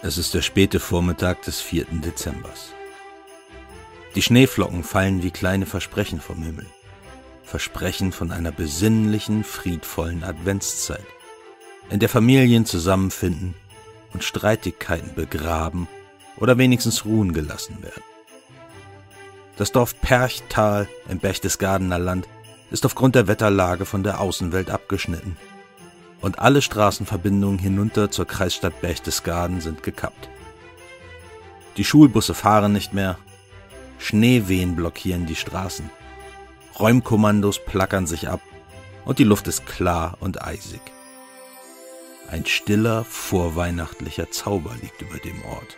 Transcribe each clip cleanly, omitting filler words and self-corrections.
Es ist der späte Vormittag des 4. Dezembers. Die Schneeflocken fallen wie kleine Versprechen vom Himmel. Versprechen von einer besinnlichen, friedvollen Adventszeit, in der Familien zusammenfinden und Streitigkeiten begraben oder wenigstens ruhen gelassen werden. Das Dorf Perchtal im Berchtesgadener Land ist aufgrund der Wetterlage von der Außenwelt abgeschnitten und alle Straßenverbindungen hinunter zur Kreisstadt Berchtesgaden sind gekappt. Die Schulbusse fahren nicht mehr, Schneewehen blockieren die Straßen, Räumkommandos plackern sich ab und die Luft ist klar und eisig. Ein stiller, vorweihnachtlicher Zauber liegt über dem Ort.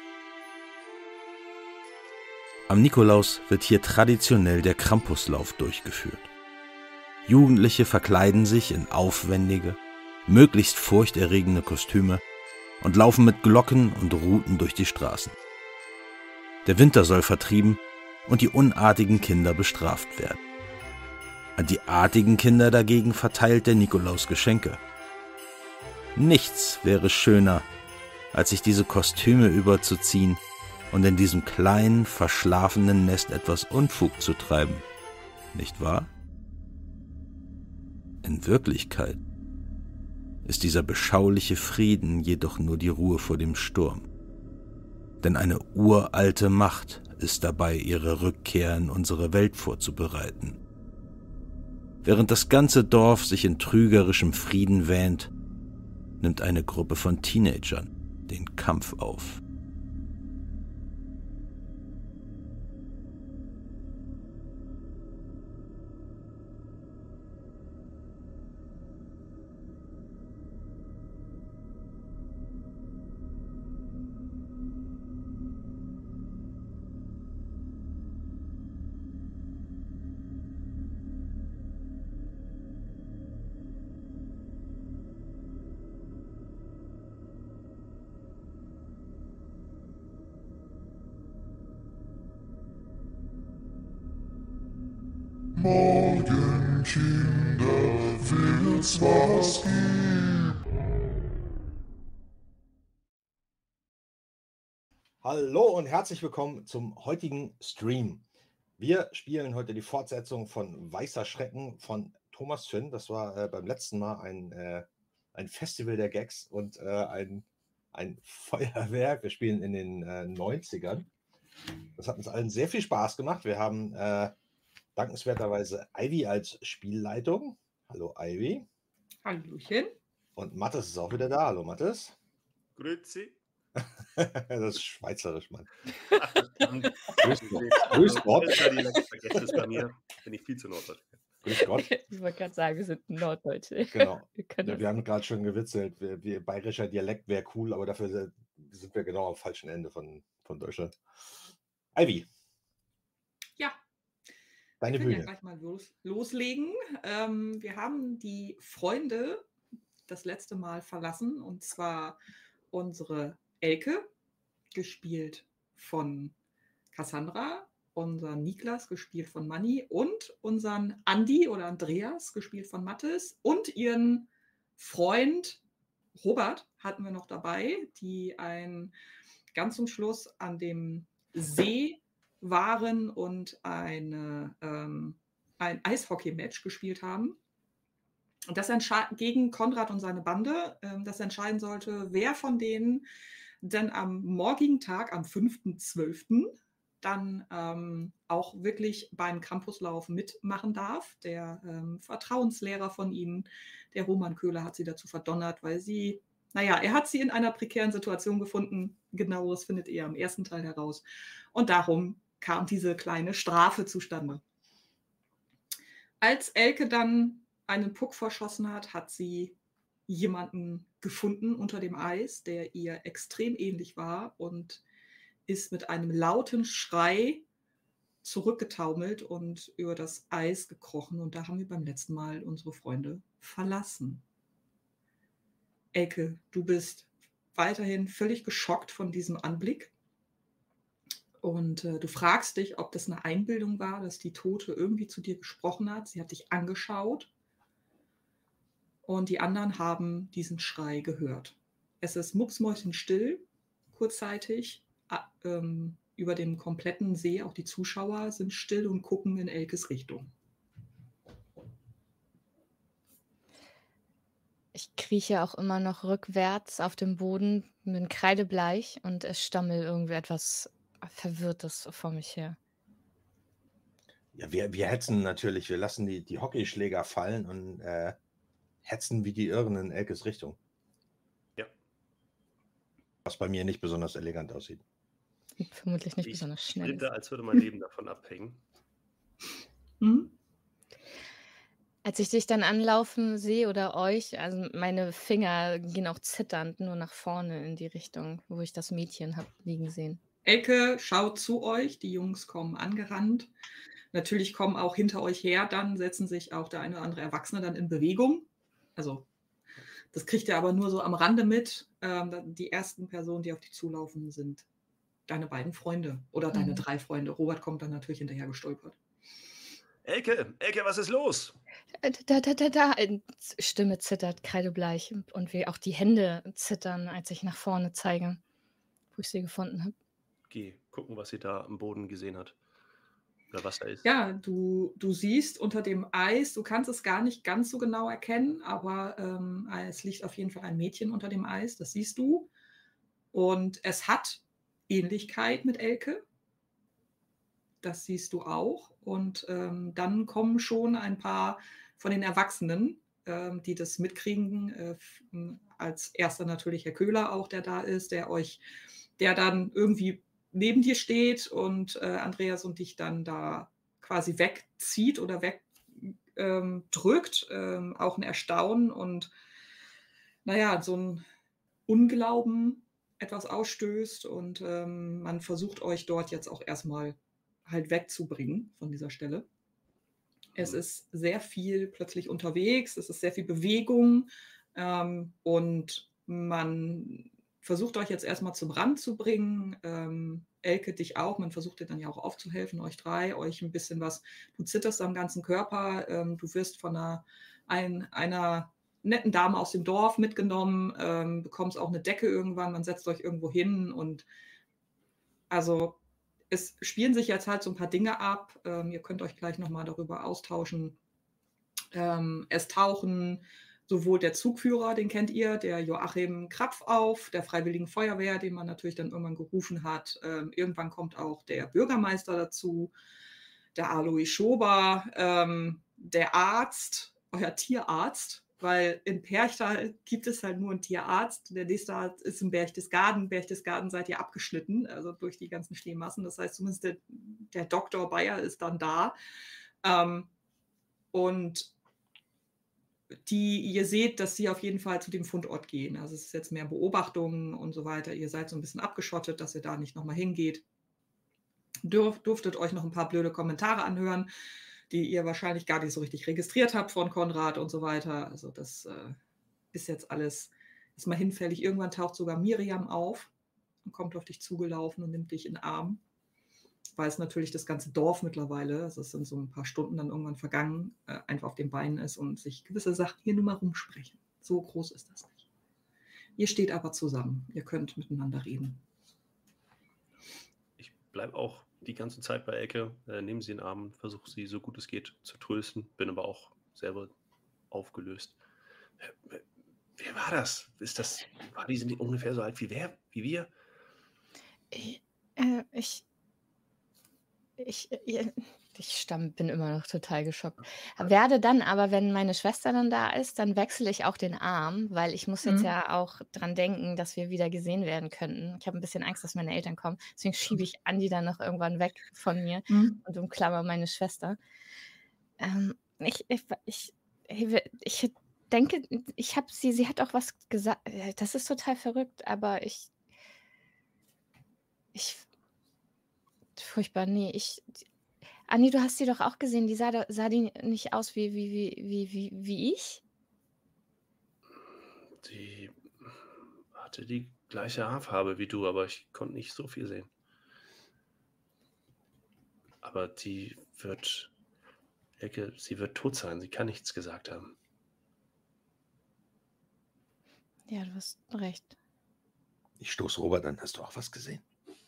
Am Nikolaus wird hier traditionell der Krampuslauf durchgeführt. Jugendliche verkleiden sich in aufwendige, möglichst furchterregende Kostüme und laufen mit Glocken und Ruten durch die Straßen. Der Winter soll vertrieben und die unartigen Kinder bestraft werden. An die artigen Kinder dagegen verteilt der Nikolaus Geschenke. Nichts wäre schöner, als sich diese Kostüme überzuziehen und in diesem kleinen, verschlafenen Nest etwas Unfug zu treiben. Nicht wahr? In Wirklichkeit ist dieser beschauliche Frieden jedoch nur die Ruhe vor dem Sturm. Denn eine uralte Macht ist dabei, ihre Rückkehr in unsere Welt vorzubereiten. Während das ganze Dorf sich in trügerischem Frieden wähnt, nimmt eine Gruppe von Teenagern den Kampf auf. Morgen, Kinder, wird's was geben. Hallo und herzlich willkommen zum heutigen Stream. Wir spielen heute die Fortsetzung von Weißer Schrecken von Thomas Finn. Das war beim letzten Mal ein Festival der Gags und ein Feuerwerk. Wir spielen in den 90ern. Das hat uns allen sehr viel Spaß gemacht. Wir haben dankenswerterweise Ivy als Spielleitung. Hallo Ivy. Hallöchen. Und Mathis ist auch wieder da. Hallo Mathis. Grüezi. Das ist schweizerisch, Mann. Grüß Gott. Vergesst es bei mir, bin ich viel zu norddeutsch. Grüß Gott. Ich wollte gerade sagen, wir sind Norddeutsche. Genau. Wir Wir haben gerade schon gewitzelt, bayerischer Dialekt wäre cool, aber dafür sind wir genau am falschen Ende von Deutschland. Ivy. Ja. Deine wir Bühne. können ja gleich mal loslegen. Wir haben die Freunde das letzte Mal verlassen, und zwar unsere Elke, gespielt von Cassandra, unseren Niklas, gespielt von Manni, und unseren Andi oder Andreas, gespielt von Mathis, und ihren Freund Robert hatten wir noch dabei, die ganz zum Schluss an dem See waren und ein Eishockey-Match gespielt haben. Und das gegen Konrad und seine Bande, das entscheiden sollte, wer von denen denn am morgigen Tag, am 5.12., dann auch wirklich beim Campuslauf mitmachen darf. Der Vertrauenslehrer von ihnen, der Roman Köhler, hat sie dazu verdonnert, weil er hat sie in einer prekären Situation gefunden. Genaueres findet ihr im ersten Teil heraus. Und darum kam diese kleine Strafe zustande. Als Elke dann einen Puck verschossen hat, hat sie jemanden gefunden unter dem Eis, der ihr extrem ähnlich war, und ist mit einem lauten Schrei zurückgetaumelt und über das Eis gekrochen. Und da haben wir beim letzten Mal unsere Freunde verlassen. Elke, du bist weiterhin völlig geschockt von diesem Anblick. Und du fragst dich, ob das eine Einbildung war, dass die Tote irgendwie zu dir gesprochen hat. Sie hat dich angeschaut. Und die anderen haben diesen Schrei gehört. Es ist mucksmäuschenstill. kurzzeitig. Über dem kompletten See, auch die Zuschauer sind still und gucken in Elkes Richtung. Ich krieche auch immer noch rückwärts auf dem Boden, bin kreidebleich und es stammelt irgendwie etwas Verwirrtes vor mich her. Ja, wir hetzen natürlich, wir lassen die Hockeyschläger fallen und hetzen wie die Irren in Elkes Richtung. Ja. Was bei mir nicht besonders elegant aussieht. Vermutlich nicht Ich besonders schnell. sprinte, als würde mein Leben davon abhängen. Hm? Als ich dich dann anlaufen sehe oder euch, also meine Finger gehen auch zitternd nur nach vorne in die Richtung, wo ich das Mädchen habe liegen sehen. Elke schaut zu euch, die Jungs kommen angerannt. Natürlich kommen auch hinter euch her, dann setzen sich auch der eine oder andere Erwachsene dann in Bewegung. Also das kriegt ihr aber nur so am Rande mit. Die ersten Personen, die auf dich zulaufen, sind deine beiden Freunde oder deine 3 Freunde. Robert kommt dann natürlich hinterher gestolpert. Elke, was ist los? Da. Stimme zittert, kreidebleich. Und wie auch die Hände zittern, als ich nach vorne zeige, wo ich sie gefunden habe. Geh gucken, was sie da am Boden gesehen hat. Oder was da ist. Ja, du siehst unter dem Eis, du kannst es gar nicht ganz so genau erkennen, aber es liegt auf jeden Fall ein Mädchen unter dem Eis, das siehst du. Und es hat Ähnlichkeit mit Elke. Das siehst du auch. Und dann kommen schon ein paar von den Erwachsenen, die das mitkriegen. Als erster natürlich Herr Köhler auch, der da ist, der dann irgendwie neben dir steht und Andreas und dich dann da quasi wegzieht oder wegdrückt. Auch ein Erstaunen und naja, so ein Unglauben etwas ausstößt und man versucht euch dort jetzt auch erstmal halt wegzubringen von dieser Stelle. Es ist sehr viel plötzlich unterwegs, es ist sehr viel Bewegung und man versucht euch jetzt erstmal zum Rand zu bringen. Elke, dich auch, man versucht dir dann ja auch aufzuhelfen, euch 3, euch ein bisschen was, du zitterst am ganzen Körper, du wirst von einer netten Dame aus dem Dorf mitgenommen, bekommst auch eine Decke irgendwann, man setzt euch irgendwo hin und also es spielen sich jetzt halt so ein paar Dinge ab. Ihr könnt euch gleich nochmal darüber austauschen. Es tauchen sowohl der Zugführer, den kennt ihr, der Joachim Krapf auf, der Freiwilligen Feuerwehr, den man natürlich dann irgendwann gerufen hat. Irgendwann kommt auch der Bürgermeister dazu, der Alois Schober, der Arzt, euer Tierarzt, weil in Perchtal gibt es halt nur einen Tierarzt. Der nächste Arzt ist in Berchtesgaden. Berchtesgaden seid ihr abgeschnitten, also durch die ganzen Schneemassen. Das heißt, zumindest der Dr. Bayer ist dann da. Und ihr seht, dass sie auf jeden Fall zu dem Fundort gehen. Also es ist jetzt mehr Beobachtungen und so weiter. Ihr seid so ein bisschen abgeschottet, dass ihr da nicht nochmal hingeht. Durftet euch noch ein paar blöde Kommentare anhören, die ihr wahrscheinlich gar nicht so richtig registriert habt von Konrad und so weiter. Also das ist jetzt alles, ist mal hinfällig. Irgendwann taucht sogar Miriam auf und kommt auf dich zugelaufen und nimmt dich in den Arm. Weiß natürlich das ganze Dorf mittlerweile, also es sind so ein paar Stunden dann irgendwann vergangen, einfach auf den Beinen ist und sich gewisse Sachen hier nur mal rumsprechen. So groß ist das nicht. Ihr steht aber zusammen, ihr könnt miteinander reden. Ich bleibe auch die ganze Zeit bei Elke, nehme sie in den Arm, versuche sie so gut es geht zu trösten, bin aber auch selber aufgelöst. Wer war das? Die sind ungefähr so alt wie wir? Ich bin immer noch total geschockt. Werde dann aber, wenn meine Schwester dann da ist, dann wechsle ich auch den Arm, weil ich muss jetzt ja auch dran denken, dass wir wieder gesehen werden könnten. Ich habe ein bisschen Angst, dass meine Eltern kommen. Deswegen schiebe ich Andi dann noch irgendwann weg von mir und umklammer meine Schwester. Ich denke, sie hat auch was gesagt. Das ist total verrückt, aber furchtbar, nee, Anni, du hast sie doch auch gesehen, die sah die nicht aus wie ich? Die hatte die gleiche Haarfarbe wie du, aber ich konnte nicht so viel sehen. Aber sie wird tot sein, sie kann nichts gesagt haben. Ja, du hast recht. Ich stoße Robert an. Hast du auch was gesehen?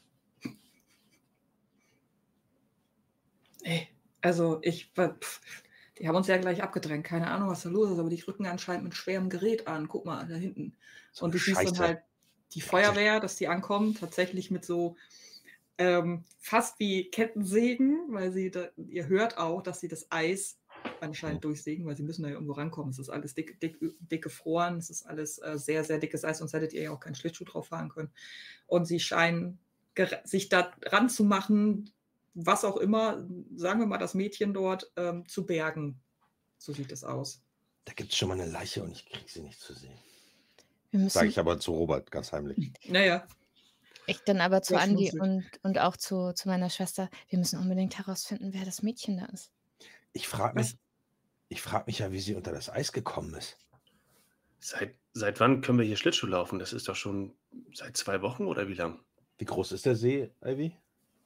Ey, also die haben uns ja gleich abgedrängt. Keine Ahnung, was da los ist, aber die rücken anscheinend mit schwerem Gerät an. Guck mal, da hinten. So Und eine du siehst dann Scheiße. halt die Feuerwehr, dass die ankommen, tatsächlich mit so fast wie Kettensägen, weil ihr hört auch, dass sie das Eis anscheinend durchsägen, weil sie müssen da ja irgendwo rankommen. Es ist alles dick gefroren, es ist alles sehr, sehr dickes Eis, sonst hättet ihr ja auch keinen Schlittschuh drauf fahren können. Und sie scheinen sich da ranzumachen, was auch immer, sagen wir mal, das Mädchen dort zu bergen. So sieht es aus. Da gibt es schon mal eine Leiche und ich kriege sie nicht zu sehen. Wir Sage müssen, ich aber zu Robert ganz heimlich. Naja, ich dann aber zu Ja, Andi schmunzelt. und auch zu meiner Schwester, wir müssen unbedingt herausfinden, wer das Mädchen da ist. Ich frage mich ja, wie sie unter das Eis gekommen ist. Seit wann können wir hier Schlittschuh laufen? Das ist doch schon seit 2 Wochen oder wie lang? Wie groß ist der See, Ivy?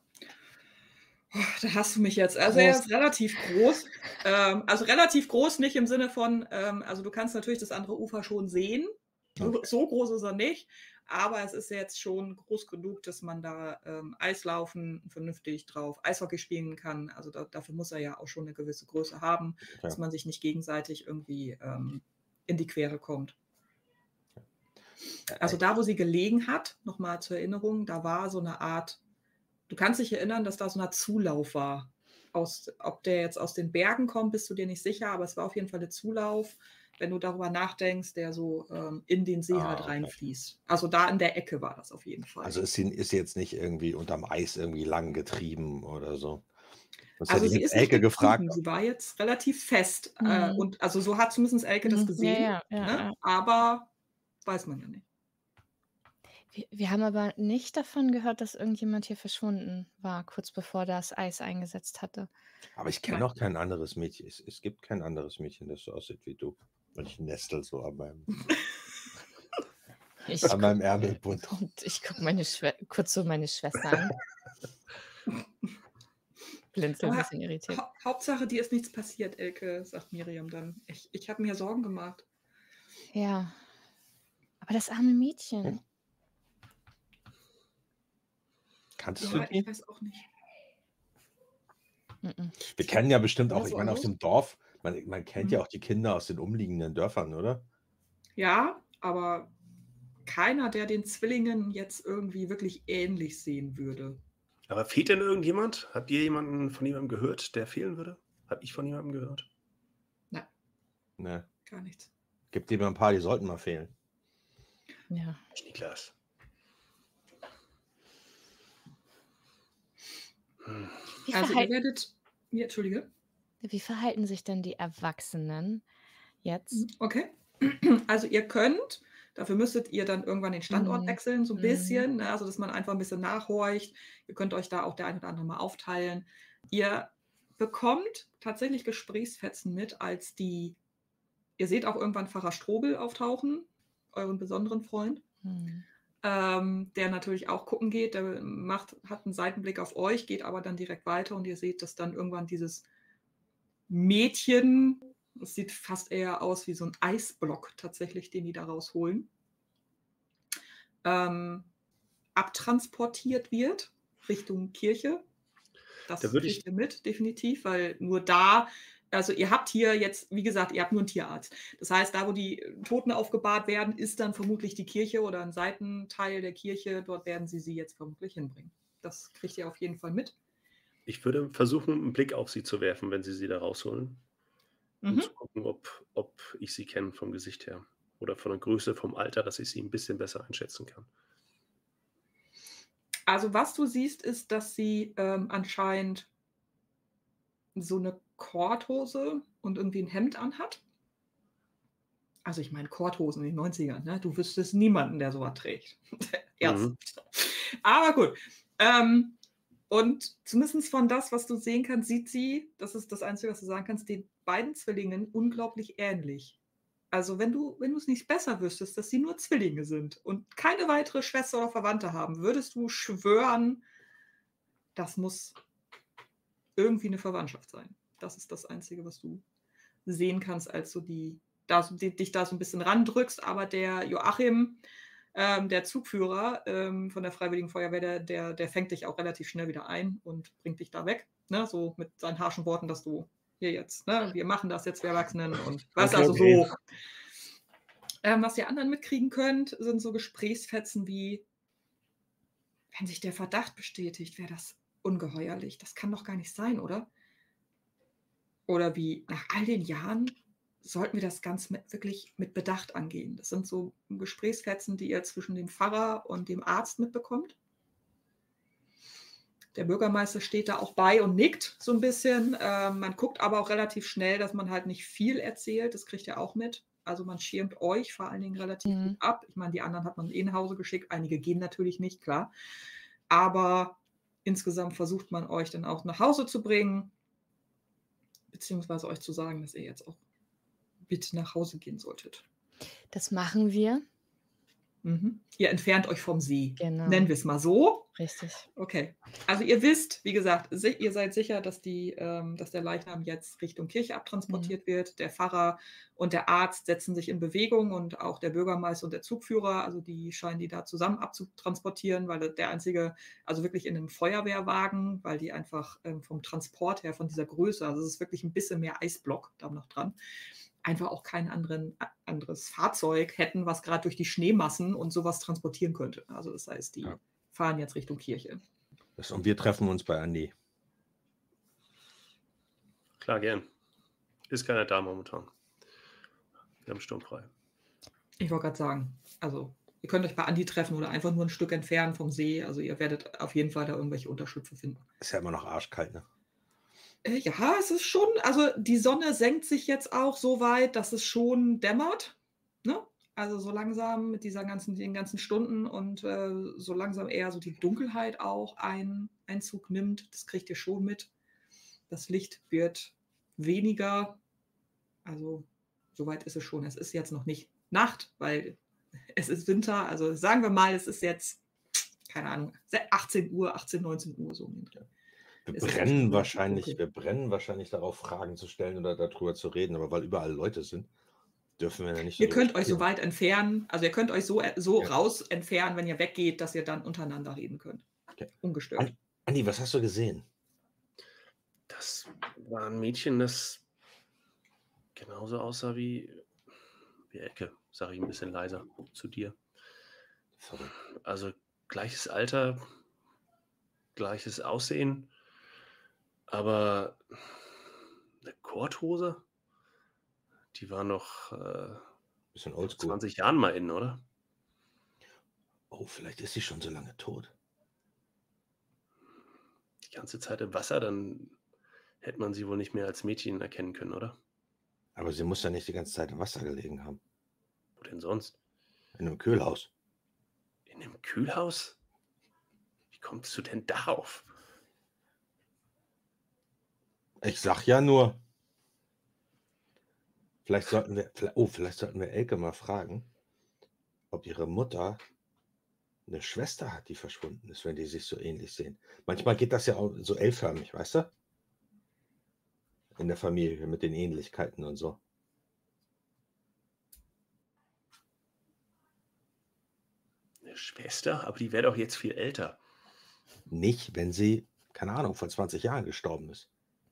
Da hast du mich jetzt. Also er ist relativ groß. Also relativ groß, nicht im Sinne von, also du kannst natürlich das andere Ufer schon sehen. Okay. So groß ist er nicht. Aber es ist jetzt schon groß genug, dass man da Eislaufen vernünftig drauf Eishockey spielen kann. Also dafür muss er ja auch schon eine gewisse Größe haben, dass man sich nicht gegenseitig irgendwie in die Quere kommt. Also da, wo sie gelegen hat, nochmal zur Erinnerung, da war so eine Art, du kannst dich erinnern, dass da so eine Zulauf war. Ob der jetzt aus den Bergen kommt, bist du dir nicht sicher, aber es war auf jeden Fall der Zulauf, wenn du darüber nachdenkst, der so in den See halt okay. reinfließt. Also da in der Ecke war das auf jeden Fall. Also ist sie jetzt nicht irgendwie unterm Eis irgendwie lang getrieben oder so? Das Also hätte ich sie jetzt ist nicht Elke gefragt. getrieben, sie war jetzt relativ fest. Mhm. Und also so hat zumindest Elke das gesehen. Ja. Ne? Aber weiß man ja nicht. Wir haben aber nicht davon gehört, dass irgendjemand hier verschwunden war, kurz bevor das Eis eingesetzt hatte. Aber ich kenne auch kein anderes Mädchen. Es gibt kein anderes Mädchen, das so aussieht wie du. Und ich nestel so an meinem Ärmelbund. Und ich gucke kurz so meine Schwester an. Blinzel ein bisschen irritiert. Hauptsache, dir ist nichts passiert, Elke, sagt Miriam dann. Ich habe mir Sorgen gemacht. Ja. Aber das arme Mädchen. Kanntest du Ja, die? ich weiß auch nicht. Wir kennen ja bestimmt auch, Ja, ich so meine, aus aus. dem Dorf, man kennt ja auch die Kinder aus den umliegenden Dörfern, oder? Ja, aber keiner, der den Zwillingen jetzt irgendwie wirklich ähnlich sehen würde. Aber fehlt denn irgendjemand? Habt ihr von jemandem gehört, der fehlen würde? Hab ich von jemandem gehört? Ne. Gar nichts. Gibt lieber ein paar, die sollten mal fehlen. Ja. Niklas. Also ihr werdet... Ja, Entschuldige. Wie verhalten sich denn die Erwachsenen jetzt? Okay. Also ihr könnt, dafür müsstet ihr dann irgendwann den Standort wechseln, so ein bisschen, ne? Also dass man einfach ein bisschen nachhorcht. Ihr könnt euch da auch der ein oder andere mal aufteilen. Ihr bekommt tatsächlich Gesprächsfetzen mit, als ihr seht auch irgendwann Pfarrer Strobel auftauchen, euren besonderen Freund, der natürlich auch gucken geht, der hat einen Seitenblick auf euch, geht aber dann direkt weiter und ihr seht, dass dann irgendwann dieses Mädchen, das sieht fast eher aus wie so ein Eisblock tatsächlich, den die da rausholen, abtransportiert wird Richtung Kirche. Das kriegt ihr mit, definitiv, weil nur da, also ihr habt hier jetzt, wie gesagt, ihr habt nur einen Tierarzt. Das heißt, da, wo die Toten aufgebahrt werden, ist dann vermutlich die Kirche oder ein Seitenteil der Kirche. Dort werden sie jetzt vermutlich hinbringen. Das kriegt ihr auf jeden Fall mit. Ich würde versuchen, einen Blick auf sie zu werfen, wenn sie da rausholen. Um zu gucken, ob ich sie kenne vom Gesicht her. Oder von der Größe, vom Alter, dass ich sie ein bisschen besser einschätzen kann. Also was du siehst, ist, dass sie anscheinend so eine Korthose und irgendwie ein Hemd anhat. Also ich meine Korthosen in den 90ern, ne? Du wüsstest niemanden, der sowas trägt. Ernsthaft. Aber gut. Und zumindest von das, was du sehen kannst, sieht sie, das ist das Einzige, was du sagen kannst, den beiden Zwillingen unglaublich ähnlich. Also wenn du es nicht besser wüsstest, dass sie nur Zwillinge sind und keine weitere Schwester oder Verwandte haben, würdest du schwören, das muss irgendwie eine Verwandtschaft sein. Das ist das Einzige, was du sehen kannst, als du dich da so ein bisschen randrückst. Aber der Joachim Der Zugführer von der Freiwilligen Feuerwehr, der fängt dich auch relativ schnell wieder ein und bringt dich da weg. Ne? So mit seinen harschen Worten, dass du hier jetzt, ne? Wir machen das jetzt, wir Erwachsenen. Und weißt Okay, also okay. so. Was ihr anderen mitkriegen könnt, sind so Gesprächsfetzen wie, wenn sich der Verdacht bestätigt, wäre das ungeheuerlich. Das kann doch gar nicht sein, oder? Oder wie, nach all den Jahren sollten wir das ganz wirklich mit Bedacht angehen. Das sind so Gesprächsfetzen, die ihr zwischen dem Pfarrer und dem Arzt mitbekommt. Der Bürgermeister steht da auch bei und nickt so ein bisschen. Man guckt aber auch relativ schnell, dass man halt nicht viel erzählt. Das kriegt ihr auch mit. Also man schirmt euch vor allen Dingen relativ gut ab. Ich meine, die anderen hat man nach Hause geschickt. Einige gehen natürlich nicht, klar. Aber insgesamt versucht man euch dann auch nach Hause zu bringen, beziehungsweise euch zu sagen, dass ihr jetzt auch bitte nach Hause gehen solltet. Das machen wir. Ihr entfernt euch vom See. Genau. Nennen wir es mal so. Richtig. Okay. Also ihr wisst, wie gesagt, ihr seid sicher, dass der Leichnam jetzt Richtung Kirche abtransportiert wird. Der Pfarrer und der Arzt setzen sich in Bewegung und auch der Bürgermeister und der Zugführer, also die scheinen die da zusammen abzutransportieren, weil der einzige, also wirklich in einem Feuerwehrwagen, weil die einfach vom Transport her, von dieser Größe, also es ist wirklich ein bisschen mehr Eisblock da noch dran, einfach auch kein anderes Fahrzeug hätten, was gerade durch die Schneemassen und sowas transportieren könnte. Also das heißt, die fahren jetzt Richtung Kirche. Und wir treffen uns bei Andi. Klar, gern. Ist keiner da momentan. Wir haben sturmfrei. Ich wollte gerade sagen, also ihr könnt euch bei Andi treffen oder einfach nur ein Stück entfernt vom See. Also ihr werdet auf jeden Fall da irgendwelche Unterschlüpfe finden. Ist ja immer noch arschkalt, ne? Ja, es ist schon, also die Sonne senkt sich jetzt auch so weit, dass es schon dämmert. Ne? Also so langsam mit den ganzen Stunden und so langsam eher so die Dunkelheit auch Einzug nimmt. Das kriegt ihr schon mit. Das Licht wird weniger. Also soweit ist es schon. Es ist jetzt noch nicht Nacht, weil es ist Winter. Also sagen wir mal, es ist jetzt, keine Ahnung, 18 Uhr, 18, 19 Uhr so um den Dreh. Wir brennen wahrscheinlich darauf, Fragen zu stellen oder darüber zu reden, aber weil überall Leute sind, dürfen wir ja nicht so. Ihr könnt euch so weit entfernen, also ihr könnt euch so raus entfernen, wenn ihr weggeht, dass ihr dann untereinander reden könnt. Okay. Ungestört. Andi, was hast du gesehen? Das war ein Mädchen, das genauso aussah wie Ecke, sage ich ein bisschen leiser zu dir. Verrückt. Also gleiches Alter, gleiches Aussehen, aber eine Korthose, die war noch bisschen vor oldschool. 20 Jahren mal in, oder? Oh, vielleicht ist sie schon so lange tot. Die ganze Zeit im Wasser, dann hätte man sie wohl nicht mehr als Mädchen erkennen können, oder? Aber sie muss ja nicht die ganze Zeit im Wasser gelegen haben. Wo denn sonst? In einem Kühlhaus. In einem Kühlhaus? Wie kommst du denn darauf? Ich sag ja nur, vielleicht sollten wir Elke mal fragen, ob ihre Mutter eine Schwester hat, die verschwunden ist, wenn die sich so ähnlich sehen. Manchmal geht das ja auch so L-förmig, weißt du? In der Familie mit den Ähnlichkeiten und so. Eine Schwester? Aber die wäre doch jetzt viel älter. Nicht, wenn sie, keine Ahnung, vor 20 Jahren gestorben ist.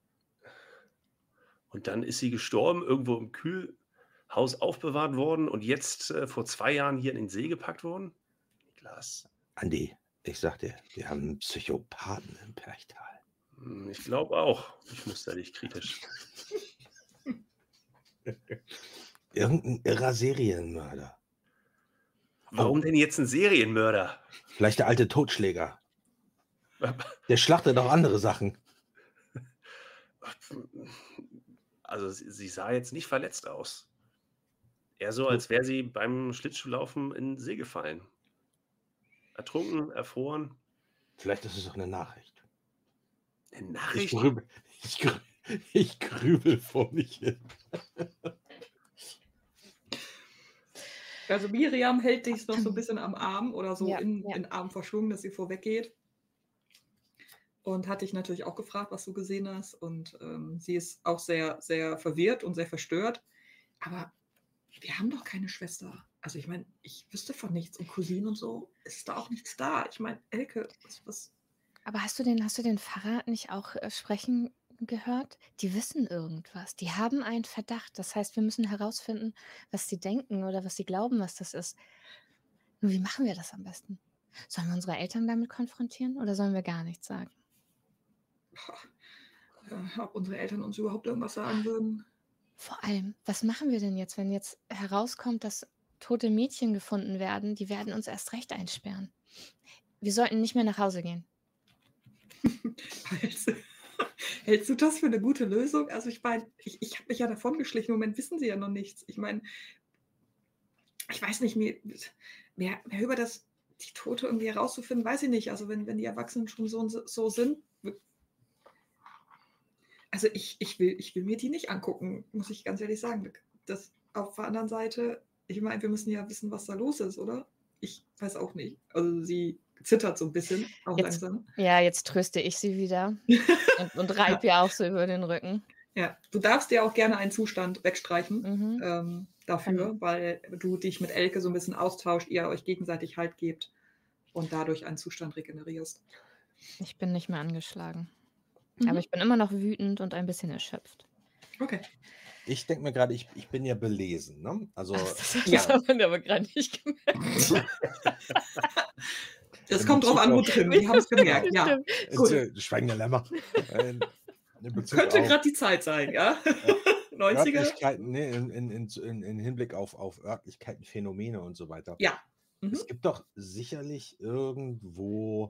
Und dann ist sie gestorben, irgendwo im Kühlhaus aufbewahrt worden und jetzt vor 2 Jahren hier in den See gepackt worden? Niklas. Andi, ich sag dir, wir haben einen Psychopathen im Perchtal. Ich glaube auch. Ich muster dich kritisch. Irgendein irrer Serienmörder. Warum denn jetzt ein Serienmörder? Vielleicht der alte Totschläger. Der schlachtet auch andere Sachen. Also sie sah jetzt nicht verletzt aus. Eher so, als wäre sie beim Schlittschuhlaufen in den See gefallen. Ertrunken, erfroren. Vielleicht ist es auch eine Nachricht. Eine Nachricht? Ich grübel vor mich hin. Also Miriam hält dich noch so ein bisschen am Arm oder so in Arm verschlungen, dass sie vorweggeht. Und hat dich natürlich auch gefragt, was du gesehen hast. Und sie ist auch sehr, sehr verwirrt und sehr verstört. Aber wir haben doch keine Schwester. Also ich meine, ich wüsste von nichts und Cousinen und so, ist da auch nichts da. Ich meine, Elke, was? Aber hast du den Pfarrer nicht auch sprechen gehört? Die wissen irgendwas. Die haben einen Verdacht. Das heißt, wir müssen herausfinden, was sie denken oder was sie glauben, was das ist. Nur wie machen wir das am besten? Sollen wir unsere Eltern damit konfrontieren oder sollen wir gar nichts sagen? Ob unsere Eltern uns überhaupt irgendwas sagen würden? Vor allem, was machen wir denn jetzt, wenn jetzt herauskommt, dass tote Mädchen gefunden werden? Die werden uns erst recht einsperren. Wir sollten nicht mehr nach Hause gehen. Hältst du das für eine gute Lösung? Also ich meine, ich habe mich ja davon geschlichen. Im Moment wissen sie ja noch nichts. Ich meine, ich weiß nicht, mehr über die Tote irgendwie herauszufinden, weiß ich nicht. Also wenn die Erwachsenen schon so sind. Also ich will mir die nicht angucken, muss ich ganz ehrlich sagen. Das auf der anderen Seite, ich meine, wir müssen ja wissen, was da los ist, oder? Ich weiß auch nicht. Also sie zittert so ein bisschen, auch Jetzt, langsam. ja, jetzt tröste ich sie wieder und reibe ihr auch so über den Rücken. Ja, du darfst dir auch gerne einen Zustand wegstreichen dafür, weil du dich mit Elke so ein bisschen austauscht, ihr euch gegenseitig Halt gebt und dadurch einen Zustand regenerierst. Ich bin nicht mehr angeschlagen. Aber ich bin immer noch wütend und ein bisschen erschöpft. Okay. Ich denke mir gerade, ich bin ja belesen. Ne? Also, Das hat man aber gerade nicht gemerkt. Das kommt drauf an, wo drin. Die haben es gemerkt. Ja. Gut. Schweigende Lämmer. Könnte gerade die Zeit sein, ja? 90er? Örtlichkeiten, nee, in Hinblick auf Örtlichkeiten, Phänomene und so weiter. Ja. Es gibt doch sicherlich irgendwo,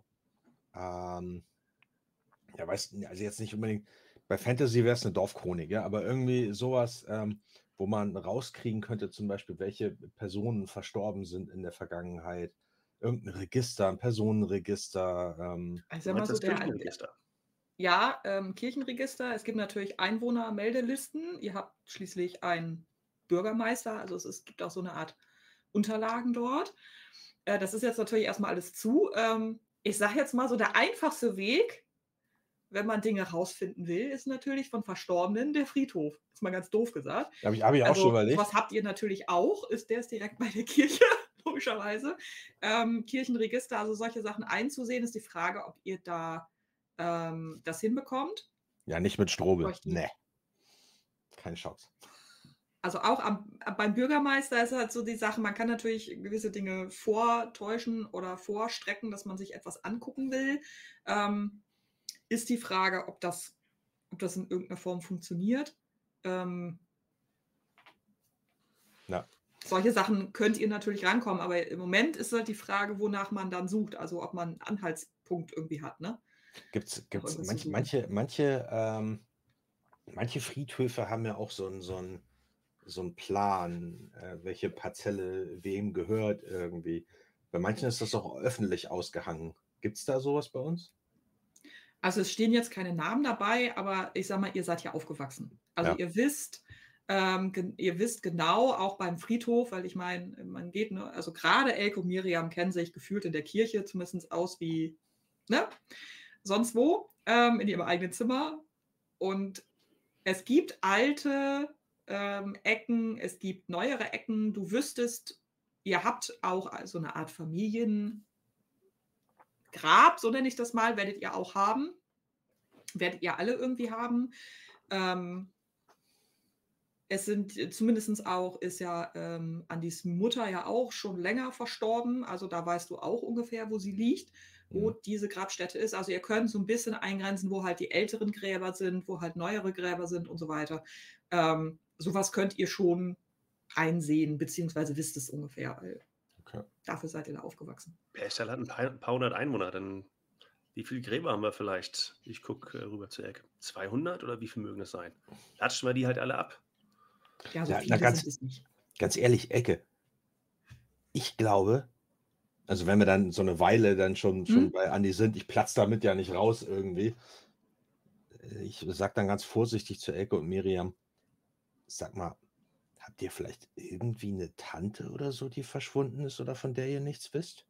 ja, weißt du, also jetzt nicht unbedingt, bei Fantasy wäre es eine Dorfchronik, ja, aber irgendwie sowas, wo man rauskriegen könnte, zum Beispiel, welche Personen verstorben sind in der Vergangenheit. Irgendein Register, ein Personenregister. Also mal so Kirchenregister. Ja, Kirchenregister. Es gibt natürlich Einwohnermeldelisten. Ihr habt schließlich einen Bürgermeister, also es gibt auch so eine Art Unterlagen dort. Das ist jetzt natürlich erstmal alles zu. Ich sage jetzt mal so, der einfachste Weg, wenn man Dinge rausfinden will, ist natürlich von Verstorbenen der Friedhof. Ist mal ganz doof gesagt. Habe ich auch schon überlegt. Was habt ihr natürlich auch, der ist direkt bei der Kirche, logischerweise. Kirchenregister, also solche Sachen einzusehen, ist die Frage, ob ihr da das hinbekommt. Ja, nicht mit Strobel. Nee. Keine Chance. Also auch beim Bürgermeister ist halt so die Sache, man kann natürlich gewisse Dinge vortäuschen oder vorstrecken, dass man sich etwas angucken will. Ist die Frage, ob das in irgendeiner Form funktioniert. Solche Sachen könnt ihr natürlich rankommen, aber im Moment ist halt die Frage, wonach man dann sucht, also ob man einen Anhaltspunkt irgendwie hat, ne? Gibt's manche Friedhöfe haben ja auch so einen Plan, welche Parzelle wem gehört irgendwie. Bei manchen ist das auch öffentlich ausgehangen. Gibt es da sowas bei uns? Also es stehen jetzt keine Namen dabei, aber ich sag mal, ihr seid ja aufgewachsen. Also ihr wisst genau, auch beim Friedhof, weil ich meine, man geht, ne, also gerade Elke und Miriam kennen sich gefühlt in der Kirche zumindest aus wie, ne, sonst wo, in ihrem eigenen Zimmer. Und es gibt alte Ecken, es gibt neuere Ecken. Du wüsstest, ihr habt auch so eine Art Familiengrab, so nenne ich das mal, werdet ihr auch haben. Werdet ihr alle irgendwie haben. Es sind zumindest auch, ist ja Andys Mutter ja auch schon länger verstorben. Also da weißt du auch ungefähr, wo sie liegt, wo diese Grabstätte ist. Also ihr könnt so ein bisschen eingrenzen, wo halt die älteren Gräber sind, wo halt neuere Gräber sind und so weiter. Sowas könnt ihr schon einsehen, beziehungsweise wisst es ungefähr. Okay. Dafür seid ihr da aufgewachsen. Perchtal hat ein paar hundert Einwohner. Dann wie viele Gräber haben wir vielleicht? Ich gucke rüber zur Ecke. 200 oder wie viel mögen es sein? Latschen wir die halt alle ab. Ja, so viele sind es nicht. Ganz ehrlich, Ecke. Ich glaube, also wenn wir dann so eine Weile dann schon bei Andi sind, ich platze damit ja nicht raus irgendwie. Ich sage dann ganz vorsichtig zu Elke und Miriam, sag mal, habt ihr vielleicht irgendwie eine Tante oder so, die verschwunden ist oder von der ihr nichts wisst?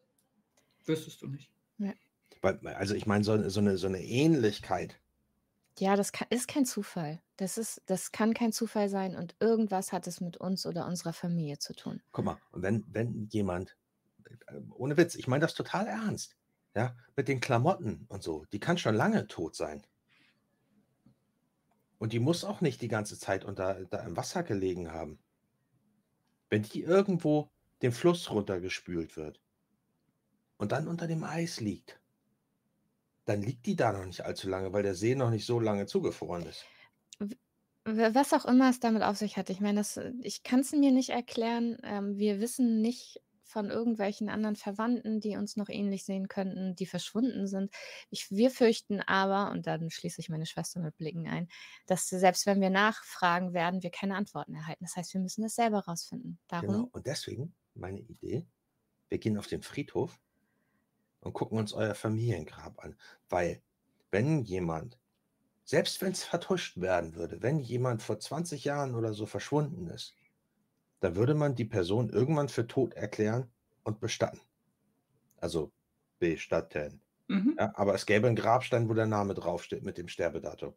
Wüsstest du nicht. Ja. Also ich meine, so eine Ähnlichkeit Ja, das ist kein Zufall. Das kann kein Zufall sein und irgendwas hat es mit uns oder unserer Familie zu tun. Guck mal, und wenn jemand, ohne Witz, ich meine das total ernst, ja, mit den Klamotten und so, die kann schon lange tot sein. Und die muss auch nicht die ganze Zeit da im Wasser gelegen haben. Wenn die irgendwo den Fluss runtergespült wird und dann unter dem Eis liegt, dann liegt die da noch nicht allzu lange, weil der See noch nicht so lange zugefroren ist. Was auch immer es damit auf sich hat. Ich meine, ich kann es mir nicht erklären. Wir wissen nicht von irgendwelchen anderen Verwandten, die uns noch ähnlich sehen könnten, die verschwunden sind. Wir fürchten aber, und dann schließe ich meine Schwester mit Blicken ein, dass selbst wenn wir nachfragen, werden wir keine Antworten erhalten. Das heißt, wir müssen es selber rausfinden. Darum, Genau. Und deswegen meine Idee, wir gehen auf den Friedhof und gucken uns euer Familiengrab an. Weil, wenn jemand, selbst wenn es vertuscht werden würde, wenn jemand vor 20 Jahren oder so verschwunden ist, dann würde man die Person irgendwann für tot erklären und bestatten. Also bestatten. Mhm. Ja, aber es gäbe einen Grabstein, wo der Name draufsteht mit dem Sterbedatum.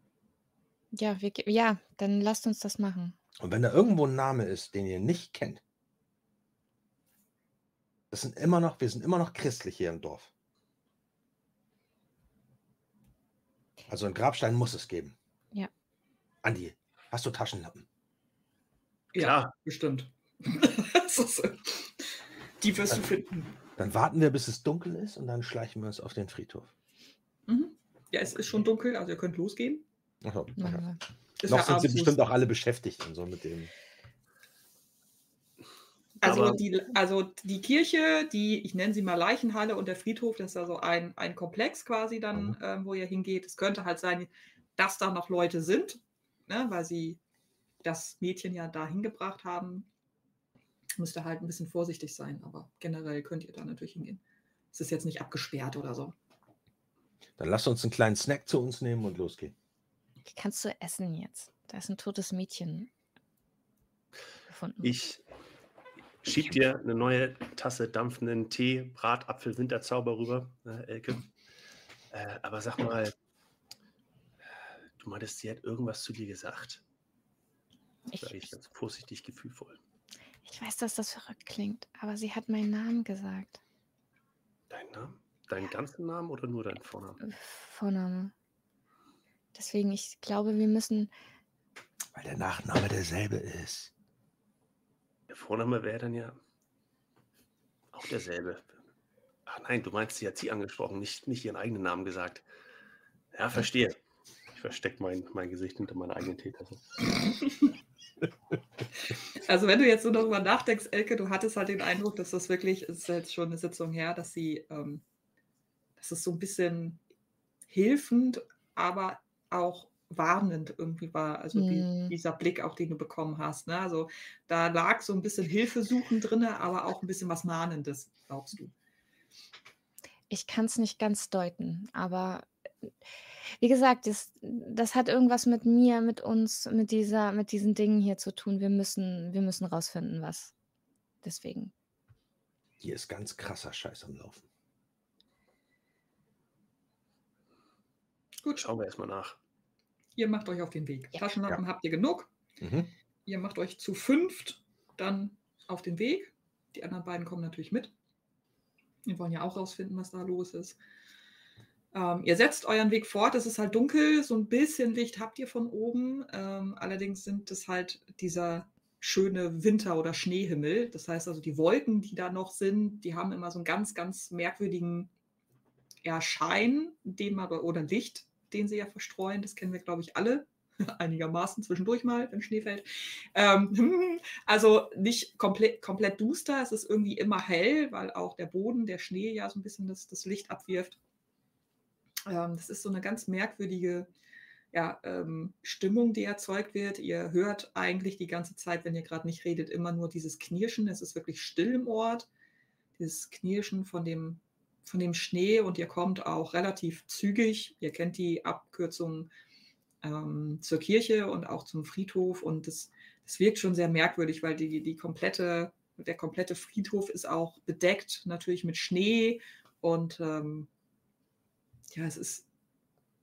ja, dann lasst uns das machen. Und wenn da irgendwo ein Name ist, den ihr nicht kennt, wir sind immer noch christlich hier im Dorf. Also einen Grabstein muss es geben. Ja. Andi, hast du Taschenlampen? Ja, Klar. bestimmt. Die wirst du finden. Dann warten wir, bis es dunkel ist und dann schleichen wir uns auf den Friedhof. Mhm. Ja, es ist schon dunkel, also ihr könnt losgehen. Achso, okay. Machen wir. Ist Noch ja sind sie abends bestimmt los. auch alle beschäftigt und so mit dem. Also Aber- die Kirche, ich nenne sie mal Leichenhalle, und der Friedhof, das ist also ein Komplex quasi dann, wo ihr hingeht. Es könnte halt sein, dass da noch Leute sind, ne, weil sie das Mädchen ja da hingebracht haben. Müsst ihr halt ein bisschen vorsichtig sein, aber generell könnt ihr da natürlich hingehen. Es ist jetzt nicht abgesperrt oder so. Dann lasst uns einen kleinen Snack zu uns nehmen und losgehen. Kannst du essen jetzt? Da ist ein totes Mädchen gefunden. Ich schieb dir eine neue Tasse dampfenden Tee, Bratapfel, Winterzauber rüber, Elke. Aber sag mal, du meintest, sie hat irgendwas zu dir gesagt. Sag ich ganz vorsichtig, gefühlvoll. Ich weiß, dass das verrückt klingt, aber sie hat meinen Namen gesagt. Dein Name? Deinen ganzen Namen oder nur deinen Vornamen? Vorname. Deswegen, ich glaube, wir müssen. Weil der Nachname derselbe ist. Der Vorname wäre dann ja auch derselbe. Ach nein, du meinst, sie hat sie angesprochen, nicht ihren eigenen Namen gesagt. Ja, verstehe. Ich verstecke mein Gesicht hinter meiner eigenen Teetasse. Also wenn du jetzt so darüber nachdenkst, Elke, du hattest halt den Eindruck, dass das wirklich, es ist jetzt schon eine Sitzung her, dass dass es so ein bisschen hilfend, aber auch warnend irgendwie war. Also dieser Blick auch, den du bekommen hast. Ne? Also da lag so ein bisschen Hilfesuchen drin, aber auch ein bisschen was Mahnendes, glaubst du? Ich kann es nicht ganz deuten, aber wie gesagt, das hat irgendwas mit mir, mit uns, mit diesen Dingen hier zu tun. Wir müssen rausfinden, was. Deswegen. Hier ist ganz krasser Scheiß am Laufen. Gut, Schauen wir erstmal nach. ihr macht euch auf den Weg. Ja. Taschenlampen habt ihr genug. Mhm. Ihr macht euch zu 5 dann auf den Weg. Die anderen beiden kommen natürlich mit. Wir wollen ja auch rausfinden, was da los ist. Ihr setzt euren Weg fort. Es ist halt dunkel. So ein bisschen Licht habt ihr von oben. Allerdings sind es halt dieser schöne Winter- oder Schneehimmel. Das heißt also, die Wolken, die da noch sind, die haben immer so einen ganz, ganz merkwürdigen Schein, oder Licht, den sie ja verstreuen. Das kennen wir, glaube ich, alle. Einigermaßen zwischendurch mal, wenn Schnee fällt. Also nicht komplett duster, es ist irgendwie immer hell, weil auch der Boden, der Schnee ja so ein bisschen das Licht abwirft. Das ist so eine ganz merkwürdige Stimmung, die erzeugt wird. Ihr hört eigentlich die ganze Zeit, wenn ihr gerade nicht redet, immer nur dieses Knirschen. Es ist wirklich still im Ort, dieses Knirschen von dem Schnee, und ihr kommt auch relativ zügig. Ihr kennt die Abkürzung zur Kirche und auch zum Friedhof, und das wirkt schon sehr merkwürdig, weil der komplette Friedhof ist auch bedeckt natürlich mit Schnee, und es ist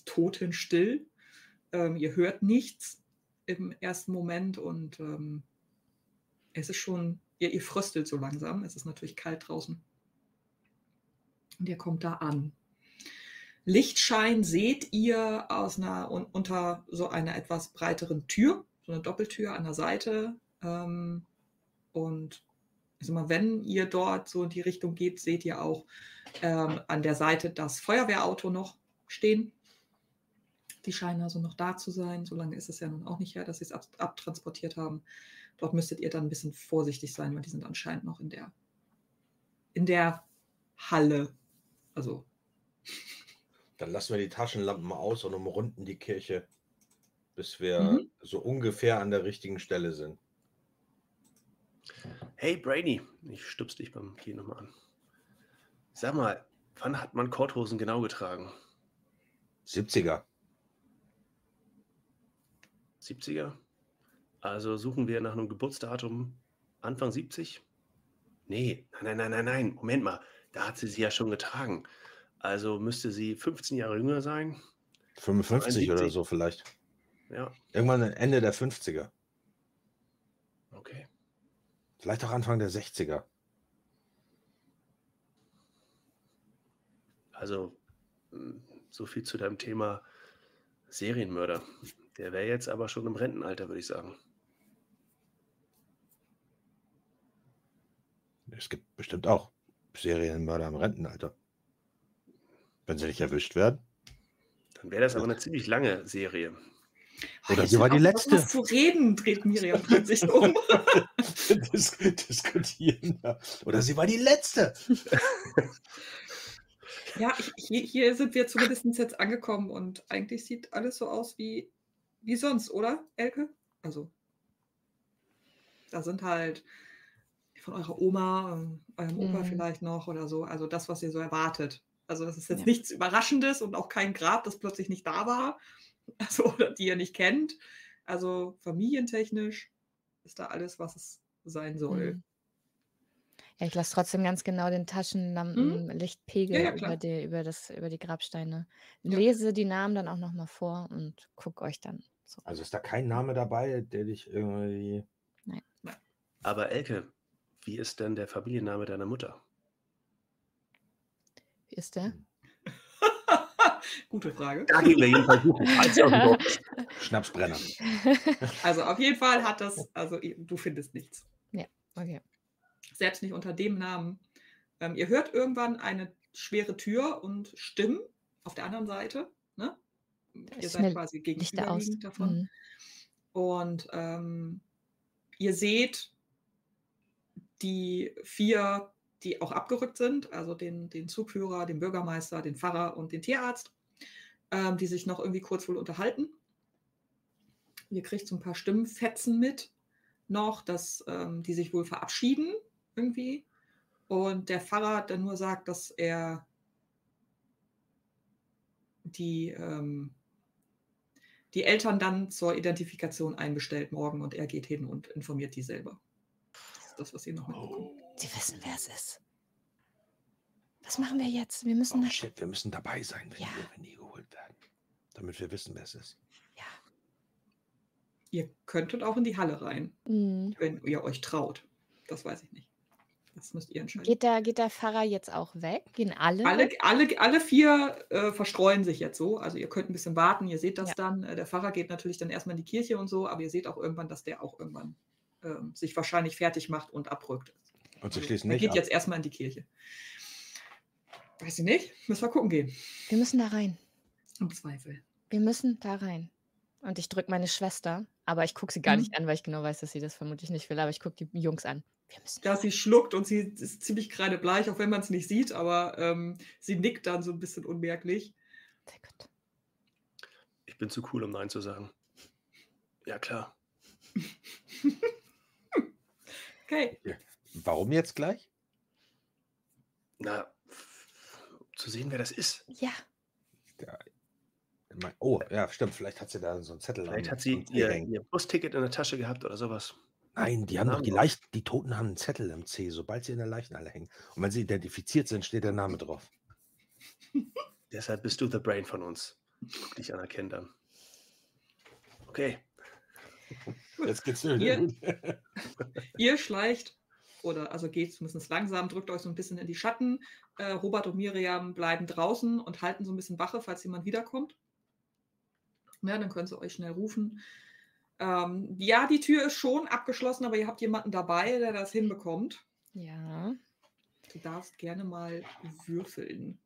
ist totenstill. Ihr hört nichts im ersten Moment und es ist schon, ihr fröstelt so langsam. Es ist natürlich kalt draußen. Und ihr kommt da an. Lichtschein seht ihr unter so einer etwas breiteren Tür, so eine Doppeltür an der Seite. Und also mal, wenn ihr dort so in die Richtung geht, seht ihr auch an der Seite das Feuerwehrauto noch stehen. Die scheinen also noch da zu sein. So lange ist es ja nun auch nicht her, dass sie es abtransportiert haben. Dort müsstet ihr dann ein bisschen vorsichtig sein, weil die sind anscheinend noch in der Halle. Also. Dann lassen wir die Taschenlampen aus und umrunden die Kirche, bis wir so ungefähr an der richtigen Stelle sind. Hey Brainy, ich stupse dich beim Gehen nochmal an. Sag mal, wann hat man Korthosen genau getragen? 70er. 70er? Also suchen wir nach einem Geburtsdatum Anfang 70? Nee, nein, Moment mal, da hat sie ja schon getragen. Also müsste sie 15 Jahre jünger sein. 55 oder so vielleicht. Ja. Irgendwann Ende der 50er. Okay. Vielleicht auch Anfang der 60er. Also so viel zu deinem Thema Serienmörder. Der wäre jetzt aber schon im Rentenalter, würde ich sagen. Es gibt bestimmt auch Serienmörder im Rentenalter. Wenn sie nicht erwischt werden. Dann wäre das aber eine ziemlich lange Serie. Oder sie war die letzte. Was zu reden, dreht Miriam plötzlich um. Diskutieren. Oder sie war die letzte. Ja, hier sind wir zumindest jetzt angekommen und eigentlich sieht alles so aus wie sonst, oder, Elke? Also, da sind halt von eurer Oma, eurem Opa vielleicht noch oder so, also das, was ihr so erwartet. Also das ist jetzt nichts Überraschendes und auch kein Grab, das plötzlich nicht da war, also oder die ihr nicht kennt. Also familientechnisch ist da alles, was es sein soll. Ja, ich lasse trotzdem ganz genau den Taschenlampenlichtpegel über die Grabsteine. Lese die Namen dann auch nochmal vor und gucke euch dann so. Also ist da kein Name dabei, der dich irgendwie... Nein. Aber Elke, wie ist denn der Familienname deiner Mutter? Wie ist der? Gute Frage. Da gehen wir jedenfalls gut. Schnapsbrenner. Also auf jeden Fall hat das, also du findest nichts. Ja, okay. Selbst nicht unter dem Namen. Ihr hört irgendwann eine schwere Tür und Stimmen auf der anderen Seite. Ne? Ihr seid quasi gegenüberliegend davon. Und ihr seht die 4, die auch abgerückt sind, also den Zugführer, den Bürgermeister, den Pfarrer und den Tierarzt, die sich noch irgendwie kurz wohl unterhalten. Ihr kriegt so ein paar Stimmenfetzen mit noch, dass die sich wohl verabschieden irgendwie. Und der Pfarrer dann nur sagt, dass er die Eltern dann zur Identifikation einbestellt morgen und er geht hin und informiert die selber. Das ist das, was ihr noch mitbekommt. Sie wissen, wer es ist. Was machen wir jetzt? Wir müssen... wir müssen dabei sein, wenn die geholt werden. Damit wir wissen, wer es ist. Ja. Ihr könntet auch in die Halle rein, wenn ihr euch traut. Das weiß ich nicht. Das müsst ihr entscheiden. Geht der Pfarrer jetzt auch weg? Gehen alle? Alle 4 verstreuen sich jetzt so. Also ihr könnt ein bisschen warten, ihr seht das dann. Der Pfarrer geht natürlich dann erstmal in die Kirche und so, aber ihr seht auch irgendwann, dass der auch irgendwann sich wahrscheinlich fertig macht und abrückt. Und sie schließen er nicht geht ab. Jetzt erstmal in die Kirche. Weiß ich nicht. Müssen wir gucken gehen. Wir müssen da rein. Im Zweifel. Wir müssen da rein. Und ich drücke meine Schwester, aber ich gucke sie gar nicht an, weil ich genau weiß, dass sie das vermutlich nicht will, aber ich gucke die Jungs an. Wir müssen ja, sie schluckt und sie ist ziemlich kreidebleich, auch wenn man es nicht sieht, aber sie nickt dann so ein bisschen unmerklich. Sehr gut. Ich bin zu cool, um Nein zu sagen. Ja, klar. Okay. Ja. Warum jetzt gleich? Na, zu sehen, wer das ist. Ja. Oh, ja, stimmt. Vielleicht hat sie da so einen Zettel. Vielleicht hat sie ihr Busticket in der Tasche gehabt oder sowas. Nein, die haben doch die Toten haben einen Zettel im C, sobald sie in der Leichenhalle hängen. Und wenn sie identifiziert sind, steht der Name drauf. Deshalb bist du the Brain von uns. Guck dich anerkennt dann. Okay. Jetzt geht's Ihr- wieder gut. Ihr schleicht, also geht zumindest langsam, drückt euch so ein bisschen in die Schatten. Robert und Miriam bleiben draußen und halten so ein bisschen Wache, falls jemand wiederkommt. Ja, dann können sie euch schnell rufen. Ja, die Tür ist schon abgeschlossen, aber ihr habt jemanden dabei, der das hinbekommt. Ja. Du darfst gerne mal würfeln.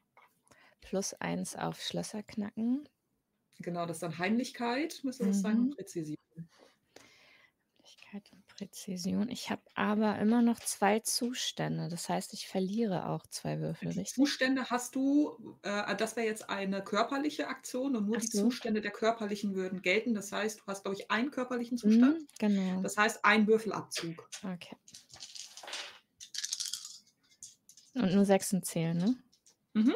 +1 auf Schlösser knacken. Genau, das ist dann Heimlichkeit, müsste das sein, und Präzision. Heimlichkeit und Präzision. Ich habe aber immer noch 2 Zustände. Das heißt, ich verliere auch 2 Würfel, Die richtig? Zustände hast du, das wäre jetzt eine körperliche Aktion und nur Ach die so. Zustände der körperlichen würden gelten. Das heißt, du hast, glaube ich, einen körperlichen Zustand. Genau. Das heißt, ein Würfelabzug. Okay. Und nur 6 zählen, ne? Mhm.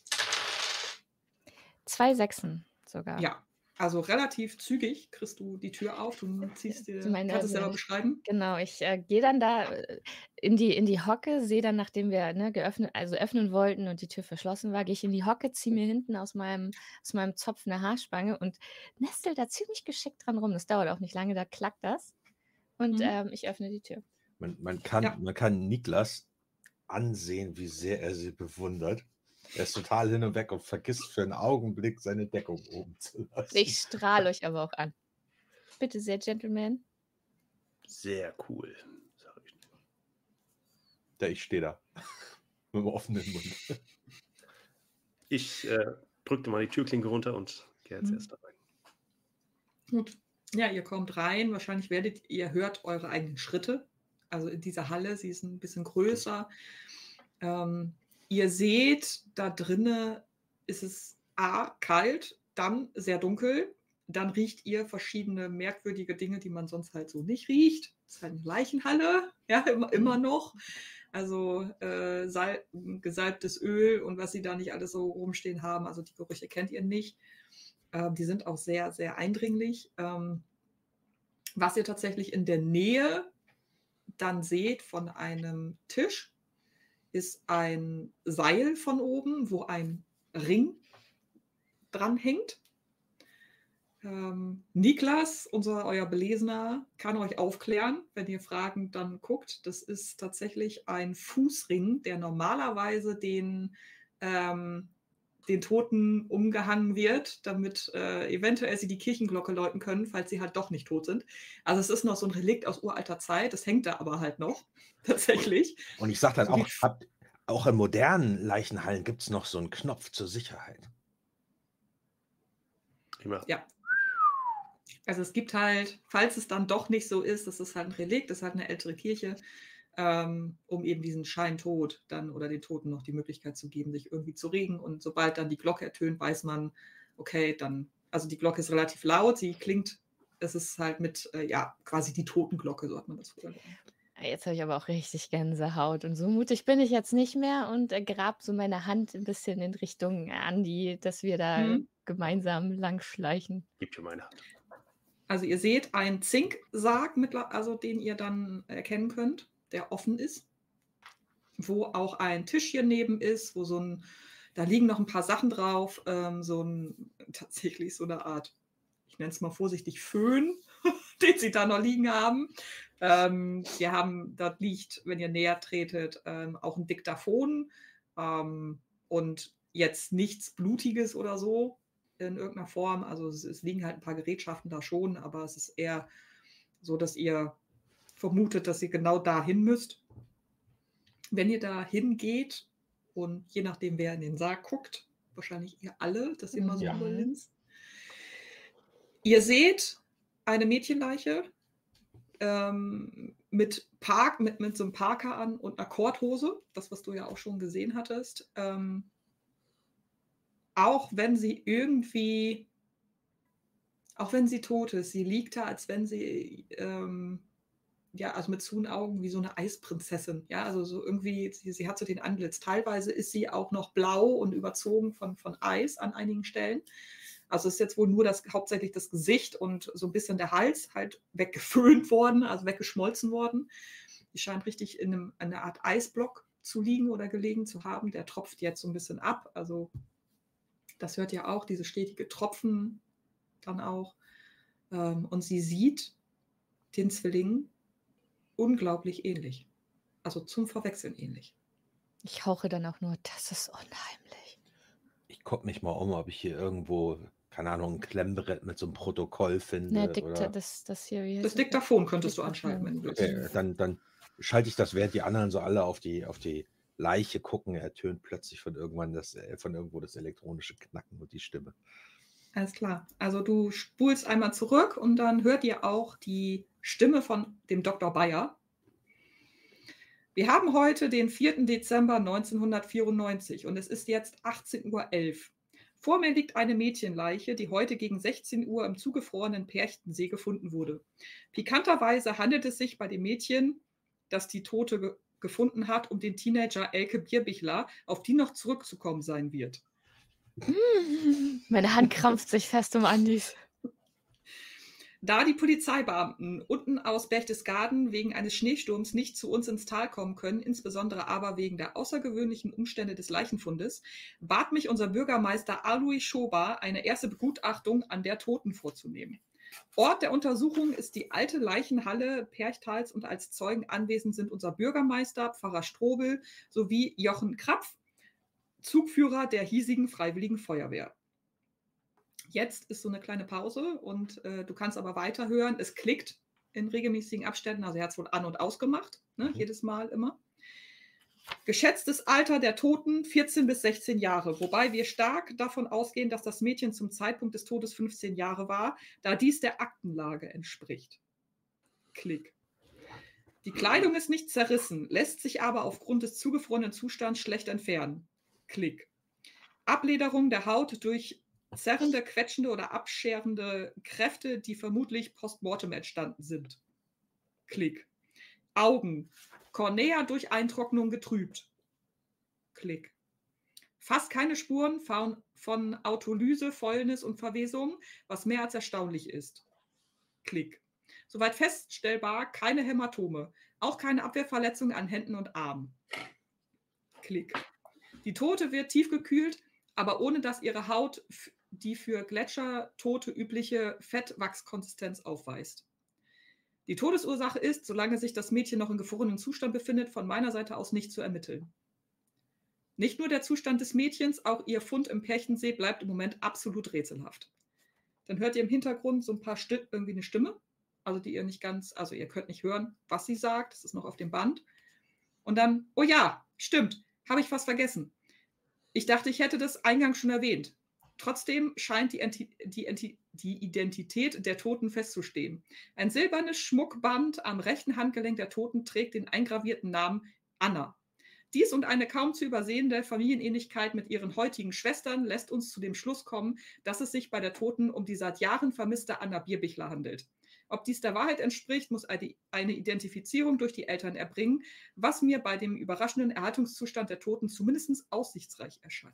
2 Sechsen sogar. Ja, also relativ zügig kriegst du die Tür auf. Du ziehst dir, Meine- kannst es selber beschreiben. Genau, ich gehe dann da in die Hocke, sehe dann, nachdem wir öffnen wollten und die Tür verschlossen war, gehe ich in die Hocke, ziehe mir hinten aus meinem Zopf eine Haarspange und nestel da ziemlich geschickt dran rum. Das dauert auch nicht lange, da klackt das. Und ich öffne die Tür. Man kann Niklas ansehen, wie sehr er sie bewundert. Er ist total hin und weg und vergisst für einen Augenblick seine Deckung oben zu lassen. Ich strahle euch aber auch an. Bitte sehr, Gentleman. Sehr cool. Sag ich. Ja, ich stehe da. Mit dem offenen Mund. Ich drückte mal die Türklinke runter und gehe als erster rein. Gut. Ja, ihr kommt rein. Wahrscheinlich ihr hört eure eigenen Schritte. Also in dieser Halle, sie ist ein bisschen größer. Ihr seht, da drinnen ist es kalt, dann sehr dunkel. Dann riecht ihr verschiedene merkwürdige Dinge, die man sonst halt so nicht riecht. Es ist halt eine Leichenhalle, ja, immer noch. Also gesalbtes Öl und was sie da nicht alles so rumstehen haben. Also die Gerüche kennt ihr nicht. Die sind auch sehr, sehr eindringlich. Was ihr tatsächlich in der Nähe dann seht von einem Tisch, ist ein Seil von oben, wo ein Ring dran hängt. Niklas, euer Belesener, kann euch aufklären, wenn ihr Fragen dann guckt. Das ist tatsächlich ein Fußring, der normalerweise den Toten umgehangen wird, damit eventuell sie die Kirchenglocke läuten können, falls sie halt doch nicht tot sind. Also es ist noch so ein Relikt aus uralter Zeit, das hängt da aber halt noch, tatsächlich. Und ich sage dann So auch in modernen Leichenhallen gibt es noch so einen Knopf zur Sicherheit. Immer. Ja. Also es gibt halt, falls es dann doch nicht so ist, das ist halt ein Relikt, das ist halt eine ältere Kirche, um eben diesen Scheintod dann oder den Toten noch die Möglichkeit zu geben, sich irgendwie zu regen. Und sobald dann die Glocke ertönt, weiß man, okay, dann, also die Glocke ist relativ laut, sie klingt, es ist halt mit, quasi die Totenglocke, so hat man das früher genannt. Jetzt habe ich aber auch richtig Gänsehaut und so mutig bin ich jetzt nicht mehr und grab so meine Hand ein bisschen in Richtung Andi, dass wir da gemeinsam lang schleichen. Gib dir meine Hand. Also ihr seht einen Zinksarg, den ihr dann erkennen könnt, der offen ist, wo auch ein Tischchen neben ist, wo da liegen noch ein paar Sachen drauf, tatsächlich so eine Art, ich nenne es mal vorsichtig, Föhn, den sie da noch liegen haben. Da liegt, wenn ihr näher tretet, auch ein Diktaphon und jetzt nichts Blutiges oder so in irgendeiner Form. Also es liegen halt ein paar Gerätschaften da schon, aber es ist eher so, dass ihr vermutet, dass ihr genau dahin müsst. Wenn ihr da hingeht und je nachdem, wer in den Sarg guckt, wahrscheinlich ihr alle, dass ihr mal so überlinst. Ihr seht eine Mädchenleiche mit so einem Parker an und einer Korthose, das, was du ja auch schon gesehen hattest. Auch wenn sie tot ist, sie liegt da, als wenn sie, also mit zuen Augen wie so eine Eisprinzessin. Ja, also so irgendwie, sie hat so den Antlitz. Teilweise ist sie auch noch blau und überzogen von Eis an einigen Stellen. Also ist jetzt wohl nur hauptsächlich das Gesicht und so ein bisschen der Hals halt weggeföhnt worden, also weggeschmolzen worden. Die scheint richtig in einer Art Eisblock zu liegen oder gelegen zu haben. Der tropft jetzt so ein bisschen ab. Also Das hört ihr auch, diese stetige Tropfen dann auch. Und sie sieht den Zwillingen unglaublich ähnlich. Also zum Verwechseln ähnlich. Ich hauche dann auch nur, das ist unheimlich. Ich gucke mich mal um, ob ich hier irgendwo, keine Ahnung, ein Klemmbrett mit so einem Protokoll finde. Ne, oder... das hier, wie heißt Das das? Diktaphon könntest du Diktaphon. anschalten, wenn du willst. Okay, dann schalte ich das, während die anderen so alle auf die Leiche gucken. Ertönt plötzlich von irgendwo das elektronische Knacken und die Stimme. Alles klar. Also du spulst einmal zurück und dann hört ihr auch die Stimme von dem Dr. Bayer. Wir haben heute den 4. Dezember 1994 und es ist jetzt 18:11 Uhr. Vor mir liegt eine Mädchenleiche, die heute gegen 16 Uhr im zugefrorenen Perchtensee gefunden wurde. Pikanterweise handelt es sich bei dem Mädchen, das die Tote gefunden hat, um den Teenager Elke Bierbichler, auf die noch zurückzukommen sein wird. Meine Hand krampft sich fest um Andis. Da die Polizeibeamten unten aus Berchtesgaden wegen eines Schneesturms nicht zu uns ins Tal kommen können, insbesondere aber wegen der außergewöhnlichen Umstände des Leichenfundes, bat mich unser Bürgermeister Alois Schober, eine erste Begutachtung an der Toten vorzunehmen. Ort der Untersuchung ist die alte Leichenhalle Perchtals und als Zeugen anwesend sind unser Bürgermeister, Pfarrer Strobel sowie Jochen Krapf, Zugführer der hiesigen Freiwilligen Feuerwehr. Jetzt ist so eine kleine Pause und du kannst aber weiterhören. Es klickt in regelmäßigen Abständen, also er hat es wohl an- und ausgemacht, ne? Jedes Mal immer. Geschätztes Alter der Toten 14 bis 16 Jahre, wobei wir stark davon ausgehen, dass das Mädchen zum Zeitpunkt des Todes 15 Jahre war, da dies der Aktenlage entspricht. Klick. Die Kleidung ist nicht zerrissen, lässt sich aber aufgrund des zugefrorenen Zustands schlecht entfernen. Klick. Ablederung der Haut durch zerrende, quetschende oder abscherende Kräfte, die vermutlich postmortem entstanden sind. Klick. Augen. Kornea durch Eintrocknung getrübt. Klick. Fast keine Spuren von Autolyse, Fäulnis und Verwesung, was mehr als erstaunlich ist. Klick. Soweit feststellbar, keine Hämatome, auch keine Abwehrverletzungen an Händen und Armen. Klick. Die Tote wird tiefgekühlt, aber ohne dass ihre Haut die für Gletschertote übliche Fettwachskonsistenz aufweist. Die Todesursache ist, solange sich das Mädchen noch in gefrorenen Zustand befindet, von meiner Seite aus nicht zu ermitteln. Nicht nur der Zustand des Mädchens, auch ihr Fund im Perchtensee bleibt im Moment absolut rätselhaft. Dann hört ihr im Hintergrund so ein paar irgendwie eine Stimme, also die ihr nicht ganz, also ihr könnt nicht hören, was sie sagt, das ist noch auf dem Band. Und dann, oh ja, stimmt, habe ich fast vergessen. Ich dachte, ich hätte das eingangs schon erwähnt. Trotzdem scheint die Identität der Toten festzustehen. Ein silbernes Schmuckband am rechten Handgelenk der Toten trägt den eingravierten Namen Anna. Dies und eine kaum zu übersehende Familienähnlichkeit mit ihren heutigen Schwestern lässt uns zu dem Schluss kommen, dass es sich bei der Toten um die seit Jahren vermisste Anna Bierbichler handelt. Ob dies der Wahrheit entspricht, muss eine Identifizierung durch die Eltern erbringen, was mir bei dem überraschenden Erhaltungszustand der Toten zumindest aussichtsreich erscheint.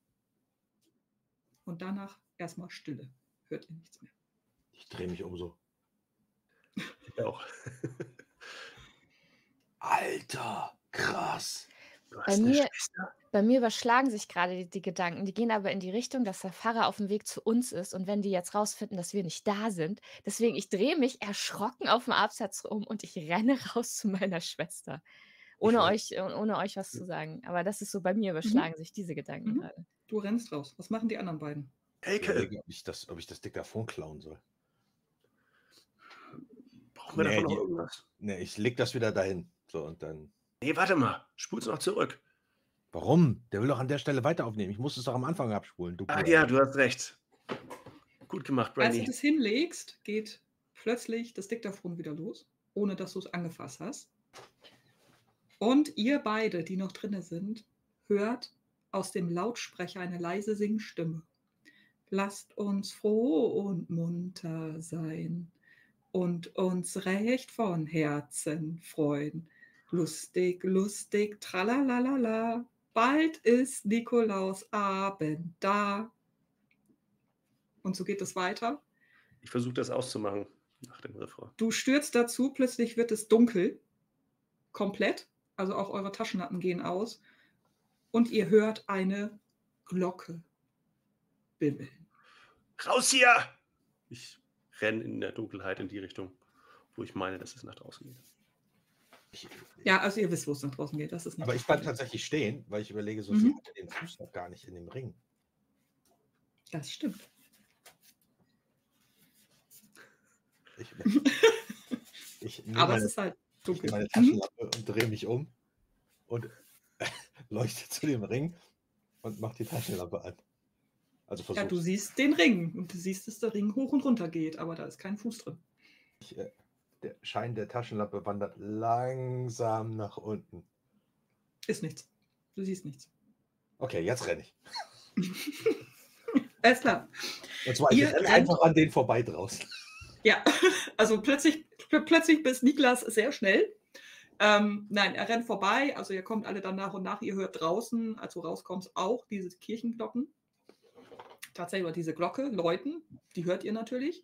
Und danach erstmal Stille. Hört ihr nichts mehr. Ich drehe mich um so. Ich auch. Alter, krass. Du hast eine Schwester? Bei mir überschlagen sich gerade die Gedanken. Die gehen aber in die Richtung, dass der Pfarrer auf dem Weg zu uns ist. Und wenn die jetzt rausfinden, dass wir nicht da sind, deswegen, ich drehe mich erschrocken auf dem Absatz um und ich renne raus zu meiner Schwester. Ohne euch was zu sagen. Aber das ist so, bei mir überschlagen sich diese Gedanken gerade. Du rennst raus. Was machen die anderen beiden? Elke! Ich überlege, ob ich das Diktaphon klauen soll. Brauchen wir davon noch irgendwas? Nee, ich leg das wieder dahin. So, und dann. Nee, warte mal. Spul's noch zurück. Warum? Der will doch an der Stelle weiter aufnehmen. Ich muss es doch am Anfang abspulen. Ah ja, du hast recht. Gut gemacht, Als du Brandy. das hinlegst, geht plötzlich das Diktaphon wieder los, ohne dass du es angefasst hast. Und ihr beide, die noch drinne sind, hört aus dem Lautsprecher eine leise Singstimme. Lasst uns froh und munter sein und uns recht von Herzen freuen. Lustig, lustig, tralalala, bald ist Nikolausabend da. Und so geht es weiter. Ich versuche das auszumachen nach dem Refrain. Du stürzt dazu, plötzlich wird es dunkel, komplett, also auch eure Taschenlampen gehen aus und ihr hört eine Glocke. bimmeln. Raus hier! Ich renne in der Dunkelheit in die Richtung, wo ich meine, dass es nach draußen geht. Ja, also ihr wisst, wo es nach draußen geht. Das ist nicht Aber das ich bleib Problem. tatsächlich stehen, weil ich überlege, so Mhm. sie hatte den Fuß noch gar nicht in dem Ring. Das stimmt. Ich nehme Aber es meine, ist halt ich nehme dunkel. meine Mhm. Taschenlampe und drehe mich um und leuchte zu dem Ring und mache die Taschenlampe an. Also Ja, du versuch's. siehst den Ring und du siehst, dass der Ring hoch und runter geht, aber da ist kein Fuß drin. Der Schein der Taschenlampe wandert langsam nach unten. Ist nichts. Du siehst nichts. Okay, jetzt renne ich. Alles klar. Und zwar, ich Ihr renne rennt- einfach an den vorbei draußen. Ja, also plötzlich bist Niklas sehr schnell. Nein, er rennt vorbei. Also ihr kommt alle dann nach und nach. Ihr hört draußen, als du rauskommst, auch diese Kirchenglocken. Tatsächlich über diese Glocke läuten. Die hört ihr natürlich.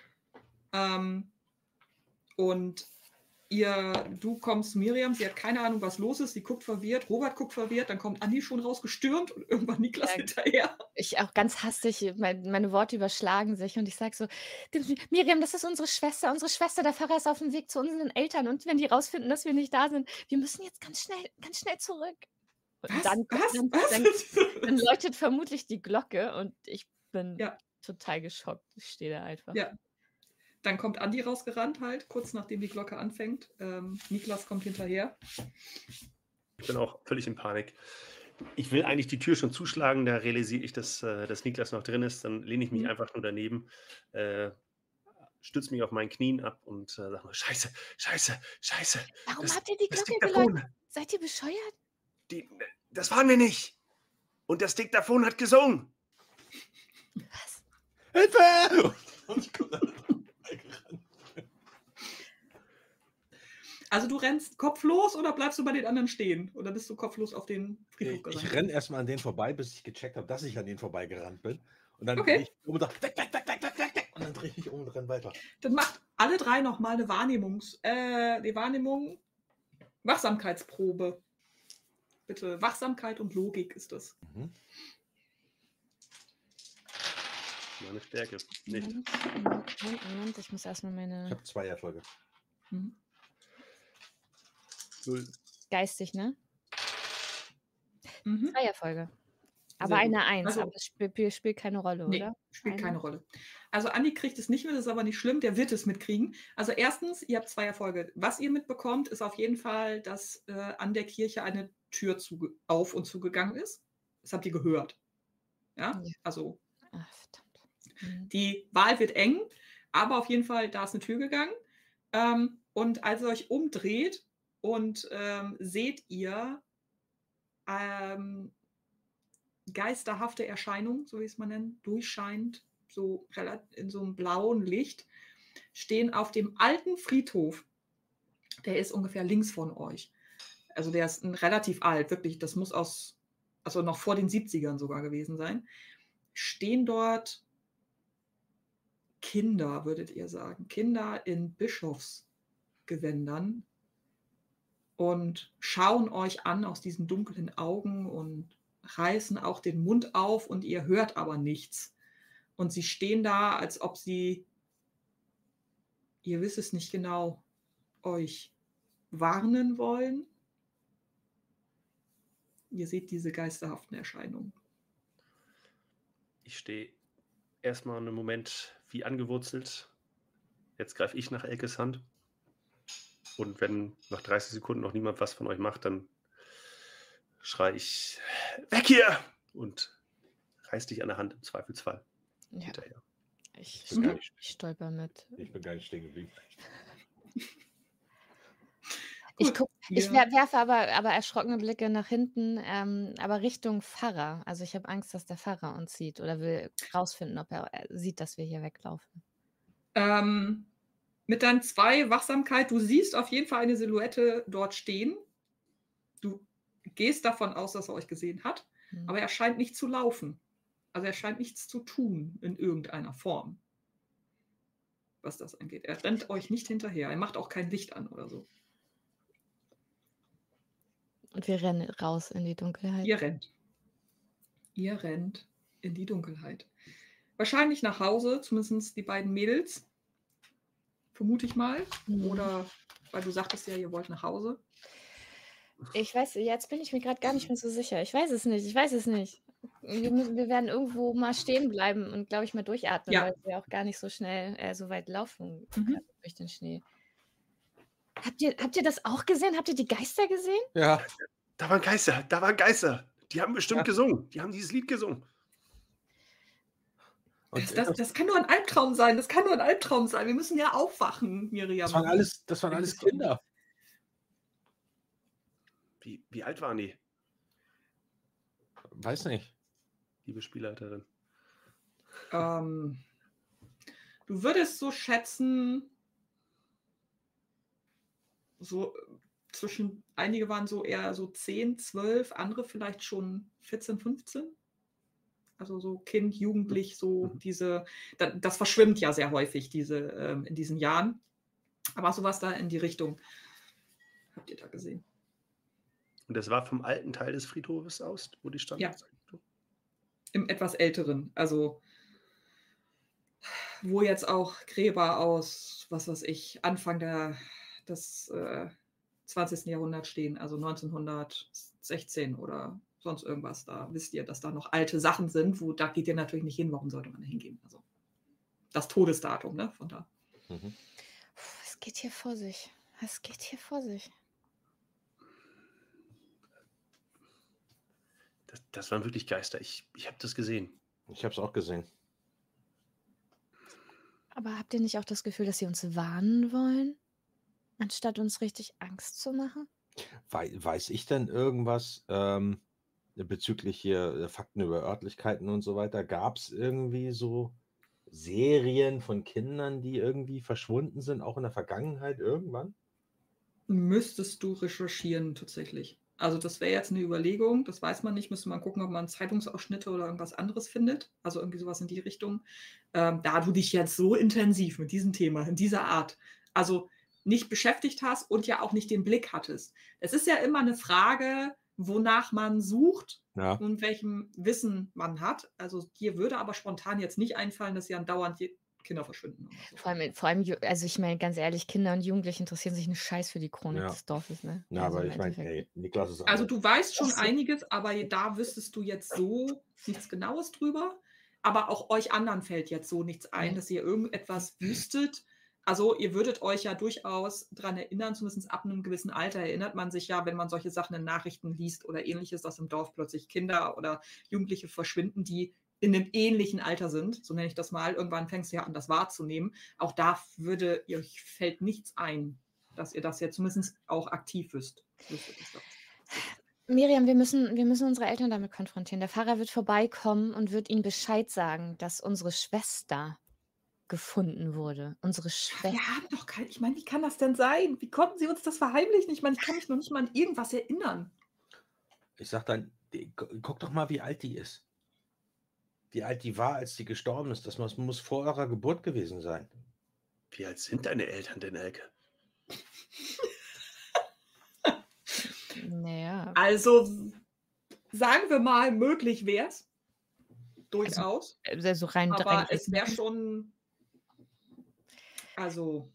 Und du kommst zu Miriam. Sie hat keine Ahnung, was los ist. Sie guckt verwirrt. Robert guckt verwirrt. Dann kommt Andi schon rausgestürmt und irgendwann Niklas Ja. hinterher. Ich auch ganz hastig, meine Worte überschlagen sich und ich sage so, Miriam, das ist unsere Schwester, der Pfarrer ist auf dem Weg zu unseren Eltern und wenn die rausfinden, dass wir nicht da sind, wir müssen jetzt ganz schnell zurück. Und dann läutet vermutlich die Glocke und ich bin Ja. total geschockt. Ich stehe da einfach. Ja. Dann kommt Andi rausgerannt halt, kurz nachdem die Glocke anfängt. Niklas kommt hinterher. Ich bin auch völlig in Panik. Ich will eigentlich die Tür schon zuschlagen, da realisiere ich, dass Niklas noch drin ist. Dann lehne ich mich einfach nur daneben, stütze mich auf meinen Knien ab und sage mal, Scheiße. Warum habt ihr die das Glocke Diktaphon, geläutet? Seid ihr bescheuert? das waren wir nicht. Und das Diktaphon hat gesungen. Was? Hilfe! Und ich komme dann vorbeigerannt. Also du rennst kopflos oder bleibst du bei den anderen stehen? Oder bist du kopflos auf den Friedhof gerannt? Ich renne erstmal an denen vorbei, bis ich gecheckt habe, dass ich an denen vorbeigerannt bin. Und dann Okay. drehe ich um und sage, weg. Und dann drehe ich mich um und renne weiter. Dann macht alle drei nochmal eine Wachsamkeitsprobe. Bitte, Wachsamkeit und Logik ist das. Mhm. Meine Stärke. Nicht. Moment, ich muss erstmal Ich meine habe 2 Erfolge. Mhm. 0. geistig, ne? Mhm. 3 Erfolge. Aber Sehr gut. eine 1, Also- aber das spielt keine Rolle, Nee, oder? spielt Eine? keine Rolle. Also Andi kriegt es nicht mit, das ist aber nicht schlimm, der wird es mitkriegen. Also erstens, ihr habt 2 Erfolge. Was ihr mitbekommt, ist auf jeden Fall, dass an der Kirche eine Tür auf und zugegangen ist. Das habt ihr gehört. Ja, Ja. also Ach, verdammt. Mhm. die Wahl wird eng, aber auf jeden Fall, da ist eine Tür gegangen. Und als ihr euch umdreht und seht ihr geisterhafte Erscheinung, so wie es man nennt, durchscheinend, so in so einem blauen Licht, stehen auf dem alten Friedhof. Der ist ungefähr links von euch. Also der ist relativ alt, wirklich, das muss also noch vor den 70ern sogar gewesen sein. Stehen dort Kinder, würdet ihr sagen. Kinder in Bischofsgewändern und schauen euch an aus diesen dunklen Augen und reißen auch den Mund auf und ihr hört aber nichts. Und sie stehen da, als ob sie, ihr wisst es nicht genau, euch warnen wollen. Ihr seht diese geisterhaften Erscheinungen. Ich stehe erstmal einen Moment wie angewurzelt. Jetzt greife ich nach Elkes Hand. Und wenn nach 30 Sekunden noch niemand was von euch macht, dann schreie ich, weg hier! Und reiß dich an der Hand im Zweifelsfall Ja, hinterher. ich bin gar nicht- stolper mit. Ich bin gar nicht stehen geblieben. Ich Gut, Ich ja. werfe aber erschrockene Blicke nach hinten, aber Richtung Pfarrer. Also ich habe Angst, dass der Pfarrer uns sieht oder will rausfinden, ob er sieht, dass wir hier weglaufen. Mit deinen 2 Wachsamkeit, du siehst auf jeden Fall eine Silhouette dort stehen. Du gehst davon aus, dass er euch gesehen hat, Hm. aber er scheint nicht zu laufen. Also er scheint nichts zu tun in irgendeiner Form, was das angeht. Er rennt euch nicht hinterher. Er macht auch kein Licht an oder so. Und wir rennen raus in die Dunkelheit. Ihr rennt. Ihr rennt in die Dunkelheit. wahrscheinlich nach Hause, zumindest die beiden Mädels, vermute ich mal. Oder weil du sagtest ja, ihr wollt nach Hause. Ich weiß, jetzt bin ich mir gerade gar nicht mehr so sicher. Ich weiß es nicht. Wir werden irgendwo mal stehen bleiben und, glaube ich, mal durchatmen, Ja. weil wir auch gar nicht so schnell so weit laufen können durch den Schnee. Habt ihr das auch gesehen? Habt ihr die Geister gesehen? Ja. Da waren Geister. Die haben bestimmt gesungen. Die haben dieses Lied gesungen. Und Das kann nur ein Albtraum sein. Wir müssen ja aufwachen, Miriam. das waren alles Kinder. Wie alt waren die, Weiß nicht. liebe Spielleiterin? Du würdest so schätzen, so zwischen, einige waren so eher so 10, 12, andere vielleicht schon 14, 15. Also so Kind, Jugendlich, so das verschwimmt ja sehr häufig in diesen Jahren. Aber sowas da in die Richtung habt ihr da gesehen. Und das war vom alten Teil des Friedhofes aus, wo die standen? Ja. Im etwas älteren, also wo jetzt auch Gräber aus, was weiß ich, Anfang des 20. Jahrhunderts stehen, also 1916 oder sonst irgendwas. Da wisst ihr, dass da noch alte Sachen sind, da geht ihr natürlich nicht hin. Warum sollte man da hingehen? Also das Todesdatum, ne, von da. Es geht hier vor sich. Das waren wirklich Geister. Ich habe das gesehen. Ich habe es auch gesehen. Aber habt ihr nicht auch das Gefühl, dass sie uns warnen wollen, anstatt uns richtig Angst zu machen? Weiß ich denn irgendwas bezüglich hier Fakten über Örtlichkeiten und so weiter? Gab es irgendwie so Serien von Kindern, die irgendwie verschwunden sind, auch in der Vergangenheit irgendwann? Müsstest du recherchieren tatsächlich. Also das wäre jetzt eine Überlegung, das weiß man nicht, müsste man gucken, ob man Zeitungsausschnitte oder irgendwas anderes findet, also irgendwie sowas in die Richtung. Da du dich jetzt so intensiv mit diesem Thema, in dieser Art, also nicht beschäftigt hast und ja auch nicht den Blick hattest. Es ist ja immer eine Frage, wonach man sucht und welchem Wissen man hat. Also dir würde aber spontan jetzt nicht einfallen, dass ja andauernd Kinder verschwinden. Oder so. Vor allem, also ich meine, ganz ehrlich, Kinder und Jugendliche interessieren sich einen Scheiß für die Chronik des Dorfes, ne? Ja, Also aber im ich meine, Endeffekt. Niklas ist Also du weißt schon einiges, aber da wüsstest du jetzt so nichts Genaues drüber. Aber auch euch anderen fällt jetzt so nichts ein, dass ihr irgendetwas wüsstet. Also ihr würdet euch ja durchaus daran erinnern, zumindest ab einem gewissen Alter erinnert man sich ja, wenn man solche Sachen in Nachrichten liest oder ähnliches, dass im Dorf plötzlich Kinder oder Jugendliche verschwinden, die in einem ähnlichen Alter sind, so nenne ich das mal. Irgendwann fängst du ja an, das wahrzunehmen. Auch da fällt nichts ein, dass ihr das ja zumindest auch aktiv wüsstet. Miriam, wir müssen unsere Eltern damit konfrontieren. Der Pfarrer wird vorbeikommen und wird ihnen Bescheid sagen, dass unsere Schwester gefunden wurde. Unsere Schwester. Wir haben doch kein. Ich meine, wie kann das denn sein? Wie konnten sie uns das verheimlichen? Ich meine, ich kann mich noch nicht mal an irgendwas erinnern. Ich sag dann, guck doch mal, wie alt die ist. Wie alt die war, als die gestorben ist. Das muss vor eurer Geburt gewesen sein. Wie alt sind deine Eltern denn, Elke? Naja. Also, sagen wir mal, möglich wäre es. Durchaus. Also rein aber es wäre schon. Also.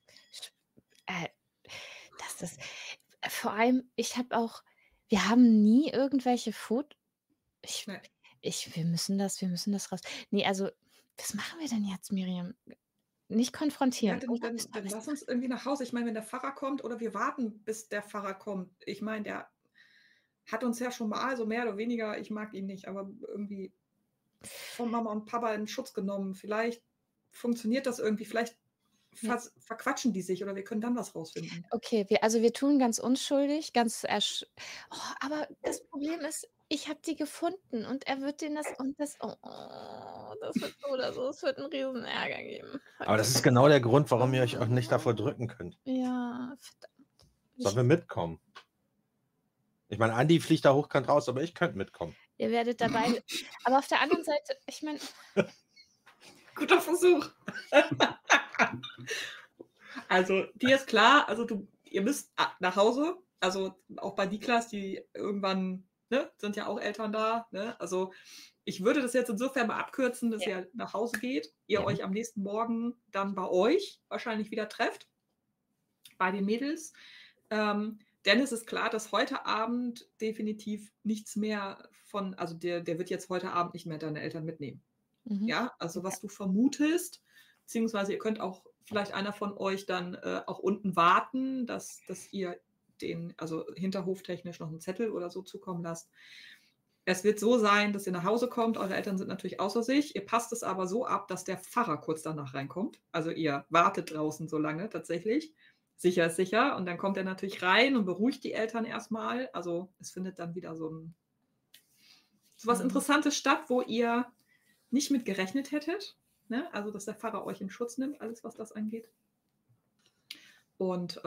Vor allem, wir haben nie irgendwelche Fotos. Wir müssen das raus. Nee, also, was machen wir denn jetzt, Miriam? Nicht konfrontieren. Ja, dann lass uns irgendwie nach Hause. Ich meine, wenn der Pfarrer kommt oder wir warten, bis der Pfarrer kommt. Ich meine, der hat uns ja schon mal so mehr oder weniger, ich mag ihn nicht, aber irgendwie von Mama und Papa in Schutz genommen. Vielleicht funktioniert das irgendwie, vielleicht verquatschen die sich oder wir können dann was rausfinden. Okay, wir tun ganz unschuldig, aber das Problem ist, ich habe die gefunden und er wird denen das wird so oder so, es wird einen riesen Ärger geben. Aber das ist genau der Grund, warum ihr euch auch nicht davor drücken könnt. Ja, verdammt. Sollen wir mitkommen? Ich meine, Andi fliegt da hochkant raus, aber ich könnte mitkommen. Ihr werdet dabei, aber auf der anderen Seite, ich meine... Guter Versuch. Also, dir ist klar, also ihr müsst nach Hause, also auch bei Niklas, die irgendwann, ne, sind ja auch Eltern da, ne? Also ich würde das jetzt insofern mal abkürzen, dass ihr nach Hause geht, ihr euch am nächsten Morgen dann bei euch wahrscheinlich wieder trefft, bei den Mädels. Denn es ist klar, dass heute Abend definitiv nichts mehr also der wird jetzt heute Abend nicht mehr deine Eltern mitnehmen. Ja, also was du vermutest, beziehungsweise ihr könnt auch vielleicht einer von euch dann auch unten warten, dass ihr also hinterhoftechnisch noch einen Zettel oder so zukommen lasst. Es wird so sein, dass ihr nach Hause kommt, eure Eltern sind natürlich außer sich, ihr passt es aber so ab, dass der Pfarrer kurz danach reinkommt. Also ihr wartet draußen so lange tatsächlich. Sicher ist sicher. Und dann kommt er natürlich rein und beruhigt die Eltern erstmal. Also es findet dann wieder so was Interessantes statt, wo ihr nicht mit gerechnet hättet. Ne? Also dass der Pfarrer euch in Schutz nimmt, alles was das angeht. Und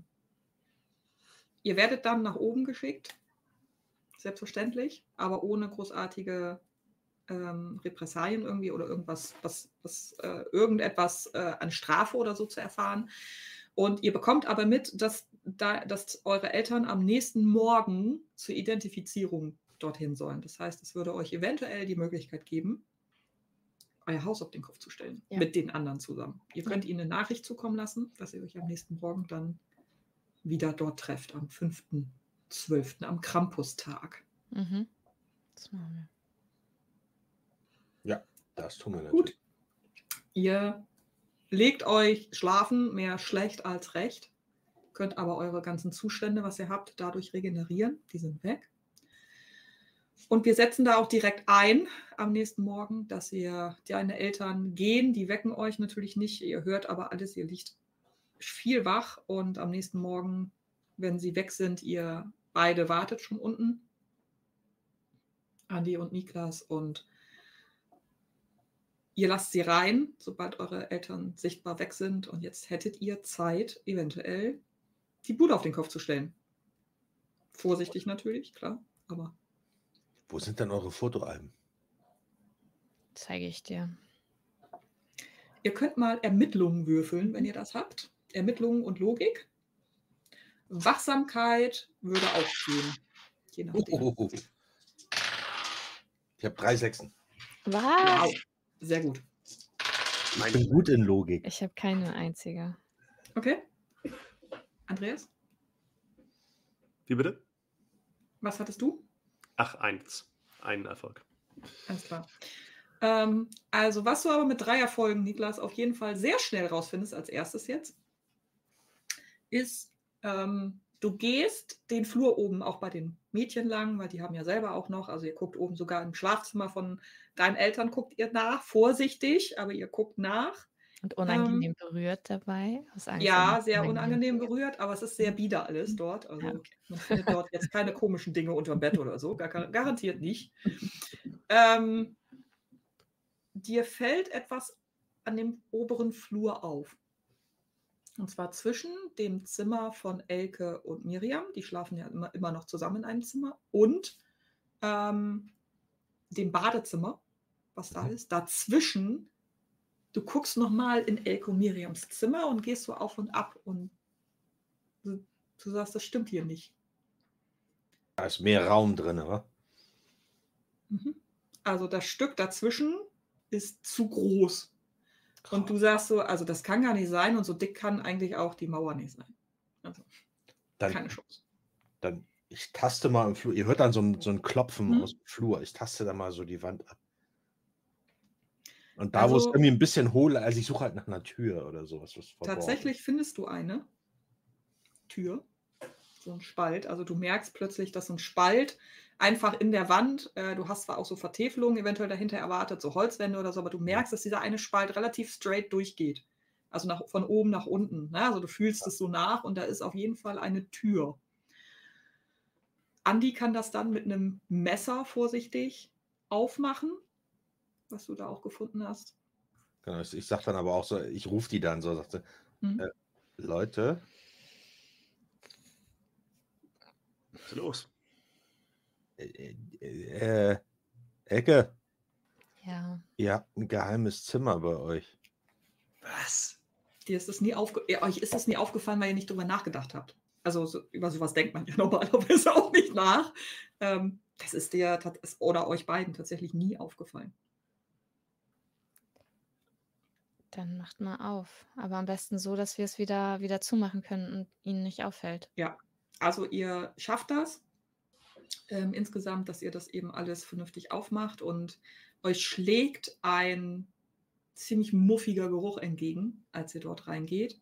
ihr werdet dann nach oben geschickt. Selbstverständlich, aber ohne großartige Repressalien irgendwie oder irgendwas, irgendetwas an Strafe oder so zu erfahren. Und ihr bekommt aber mit, dass eure Eltern am nächsten Morgen zur Identifizierung dorthin sollen. Das heißt, es würde euch eventuell die Möglichkeit geben, euer Haus auf den Kopf zu stellen, mit den anderen zusammen. Ihr könnt ihnen eine Nachricht zukommen lassen, dass ihr euch am nächsten Morgen dann wieder dort trefft, am 5.12. am Krampustag. Das machen wir. Ja, das tun wir natürlich. Gut. Ihr legt euch schlafen, mehr schlecht als recht. Könnt aber eure ganzen Zustände, was ihr habt, dadurch regenerieren. Die sind weg. Und wir setzen da auch direkt ein am nächsten Morgen, dass deine Eltern gehen. Die wecken euch natürlich nicht. Ihr hört aber alles. Ihr liegt viel wach. Und am nächsten Morgen, wenn sie weg sind, ihr beide wartet schon unten. Andi und Niklas. Und ihr lasst sie rein, sobald eure Eltern sichtbar weg sind. Und jetzt hättet ihr Zeit, eventuell die Bude auf den Kopf zu stellen. Vorsichtig natürlich, klar. Aber wo sind denn eure Fotoalben? Zeige ich dir. Ihr könnt mal Ermittlungen würfeln, wenn ihr das habt. Ermittlungen und Logik. Wachsamkeit würde auch gehen. Je nachdem. Ich habe 3 Sechsen. Was? Wow. Sehr gut. Ich bin gut in Logik. Ich habe keine einzige. Okay. Andreas? Wie bitte? Was hattest du? Ach, 1. Ein Erfolg. Alles klar. Also, was du aber mit 3 Erfolgen, Niklas, auf jeden Fall sehr schnell rausfindest, als erstes jetzt, ist, du gehst den Flur oben auch bei den Mädchen lang, weil die haben ja selber auch noch, also ihr guckt oben sogar im Schlafzimmer von deinen Eltern, guckt ihr nach, vorsichtig, aber ihr guckt nach. Und unangenehm berührt dabei? Aus Angst, Ja, sehr unangenehm berührt, aber es ist sehr bieder alles dort. Also Ja, okay. man findet dort jetzt keine komischen Dinge unterm Bett oder so, garantiert nicht. Dir fällt etwas an dem oberen Flur auf. Und zwar zwischen dem Zimmer von Elke und Miriam, die schlafen ja immer noch zusammen in einem Zimmer, und dem Badezimmer, was da ist. Dazwischen, du guckst nochmal in Elke und Miriams Zimmer und gehst so auf und ab und du sagst, das stimmt hier nicht. Da ist mehr Raum drin, oder? Also das Stück dazwischen ist zu groß. Und du sagst so, also das kann gar nicht sein und so dick kann eigentlich auch die Mauer nicht sein. Also keine Chance. Dann, ich taste mal im Flur. Ihr hört dann so ein Klopfen aus dem Flur. Ich taste da mal so die Wand ab. Und da, wo es irgendwie ein bisschen hohl, also ich suche halt nach einer Tür oder sowas. Tatsächlich findest du eine Tür, so ein Spalt. Also du merkst plötzlich, dass so ein Spalt einfach in der Wand, du hast zwar auch so Vertäfelungen eventuell dahinter erwartet, so Holzwände oder so, aber du merkst, dass dieser eine Spalt relativ straight durchgeht. Also von oben nach unten. Ne? Also du fühlst es so nach und da ist auf jeden Fall eine Tür. Andi kann das dann mit einem Messer vorsichtig aufmachen, was du da auch gefunden hast. Genau, ich sage dann aber auch so, ich rufe die dann so, sagte, Leute. Was ist los? Elke. Ja. Ihr habt ein geheimes Zimmer bei euch. Was? Euch ist das nie aufgefallen, weil ihr nicht drüber nachgedacht habt. Also über sowas denkt man ja normalerweise auch nicht nach. Das ist oder euch beiden tatsächlich nie aufgefallen. Dann macht mal auf. Aber am besten so, dass wir es wieder zumachen können und ihnen nicht auffällt. Ja, also ihr schafft das insgesamt, dass ihr das eben alles vernünftig aufmacht und euch schlägt ein ziemlich muffiger Geruch entgegen, als ihr dort reingeht.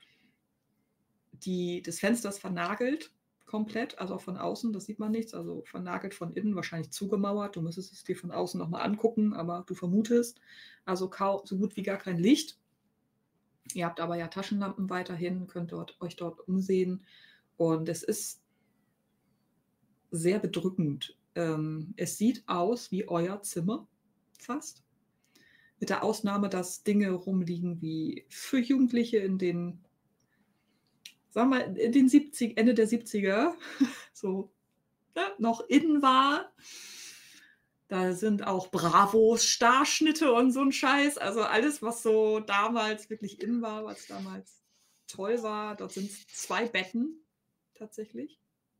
Das Fenster ist vernagelt komplett, also auch von außen, das sieht man nichts, also vernagelt von innen, wahrscheinlich zugemauert. Du müsstest es dir von außen nochmal angucken, aber du vermutest, also so gut wie gar kein Licht. Ihr habt aber ja Taschenlampen weiterhin, könnt euch dort umsehen und es ist sehr bedrückend. Es sieht aus wie euer Zimmer, fast. Mit der Ausnahme, dass Dinge rumliegen wie für Jugendliche in den, sagen wir mal, Ende der 70er, so noch in war. Da sind auch Bravos, Starschnitte und so ein Scheiß. Also alles, was so damals wirklich in war, was damals toll war. Dort sind 2 Betten tatsächlich.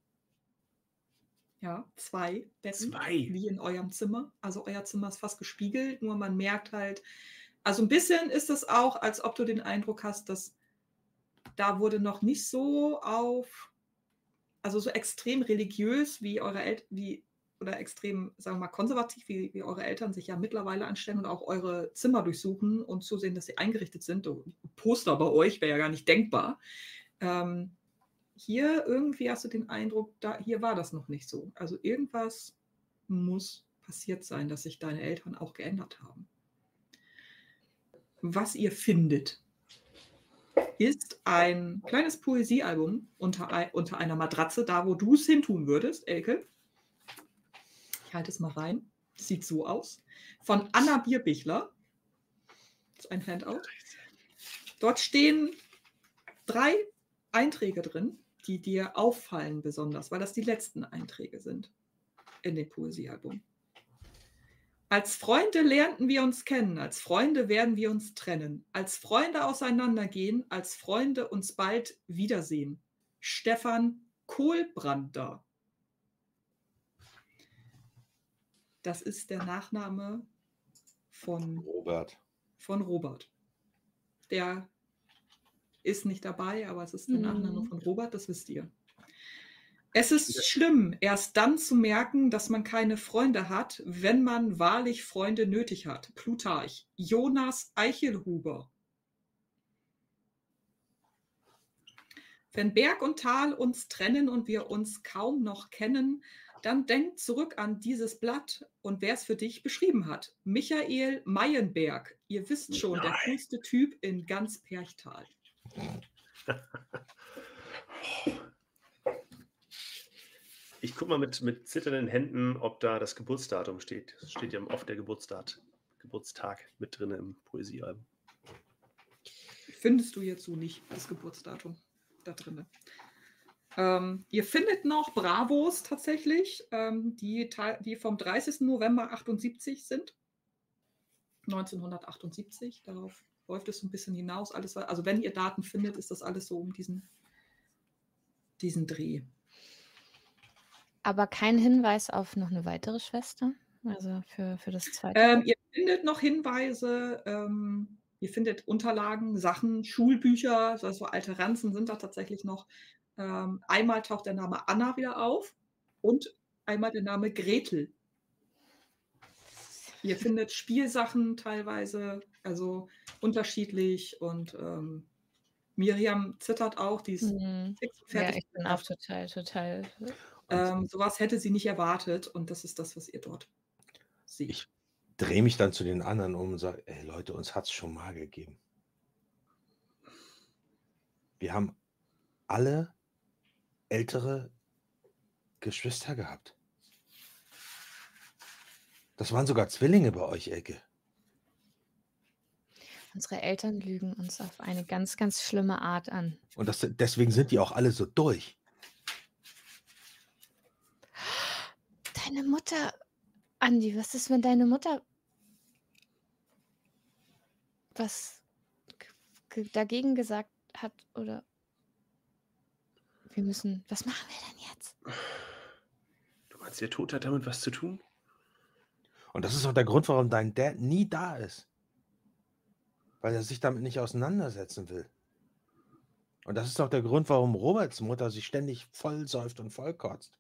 Ja, 2 Betten, 2. wie in eurem Zimmer. Also euer Zimmer ist fast gespiegelt, nur man merkt halt, also ein bisschen ist es auch, als ob du den Eindruck hast, dass da wurde noch nicht so also so extrem religiös wie eure Eltern, oder extrem, sagen wir mal, konservativ, wie eure Eltern sich ja mittlerweile anstellen und auch eure Zimmer durchsuchen und zusehen, dass sie eingerichtet sind. Poster bei euch wäre ja gar nicht denkbar. Hier irgendwie hast du den Eindruck, hier war das noch nicht so. Also irgendwas muss passiert sein, dass sich deine Eltern auch geändert haben. Was ihr findet, ist ein kleines Poesiealbum unter einer Matratze, da wo du es hintun würdest, Elke. Ich halte es mal rein. Sieht so aus. Von Anna Bierbichler. Das ist ein Handout. Dort stehen 3 Einträge drin, die dir auffallen besonders, weil das die letzten Einträge sind in dem Poesiealbum. Als Freunde lernten wir uns kennen, als Freunde werden wir uns trennen, als Freunde auseinandergehen, als Freunde uns bald wiedersehen. Stefan Kohlbrander. Das ist der Nachname von Robert. Der ist nicht dabei, aber es ist der Nachname von Robert, das wisst ihr. Es ist schlimm, erst dann zu merken, dass man keine Freunde hat, wenn man wahrlich Freunde nötig hat. Plutarch, Jonas Eichelhuber. Wenn Berg und Tal uns trennen und wir uns kaum noch kennen, dann denk zurück an dieses Blatt und wer es für dich beschrieben hat. Michael Meienberg, ihr wisst schon, der coolste Typ in ganz Perchtal. Ich gucke mal mit zitternden Händen, ob da das Geburtsdatum steht. Das steht ja oft der Geburtstag mit drin im Poesiealbum. Findest du jetzt so nicht, das Geburtsdatum da drin? Ihr findet noch Bravos tatsächlich, die vom 30. November 78 sind. 1978, darauf läuft es so ein bisschen hinaus. Alles, also wenn ihr Daten findet, ist das alles so um diesen Dreh. Aber kein Hinweis auf noch eine weitere Schwester? Also für das zweite? Ihr findet noch Hinweise, ihr findet Unterlagen, Sachen, Schulbücher, also alte Ranzen sind da tatsächlich noch. Einmal taucht der Name Anna wieder auf und einmal der Name Gretel. Ihr findet Spielsachen teilweise, also unterschiedlich und Miriam zittert auch, die ist fix und fertig. Ja, ich bin auch total. Sowas hätte sie nicht erwartet und das ist das, was ihr dort seht. Ich drehe mich dann zu den anderen um und sage, ey Leute, uns hat es schon mal gegeben. Wir haben alle ältere Geschwister gehabt. Das waren sogar Zwillinge bei euch, Elke. Unsere Eltern lügen uns auf eine ganz, ganz schlimme Art an. Und deswegen sind die auch alle so durch. Deine Mutter, Andi, was ist, wenn deine Mutter was dagegen gesagt hat oder was machen wir denn jetzt? Meinst du, der Tod hat damit was zu tun? Und das ist auch der Grund, warum dein Dad nie da ist. Weil er sich damit nicht auseinandersetzen will. Und das ist auch der Grund, warum Roberts Mutter sich ständig voll säuft und voll kotzt.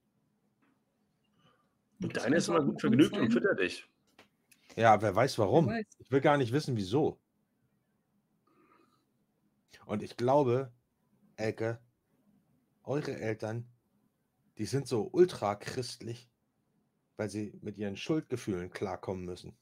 Und Das deine ist könnte immer auch ein gut Grund vergnügt und sein. füttert dich. Ja, wer weiß warum. Wer weiß. Ich will gar nicht wissen, wieso. Und ich glaube, Elke, eure Eltern, die sind so ultra christlich, weil sie mit ihren Schuldgefühlen klarkommen müssen.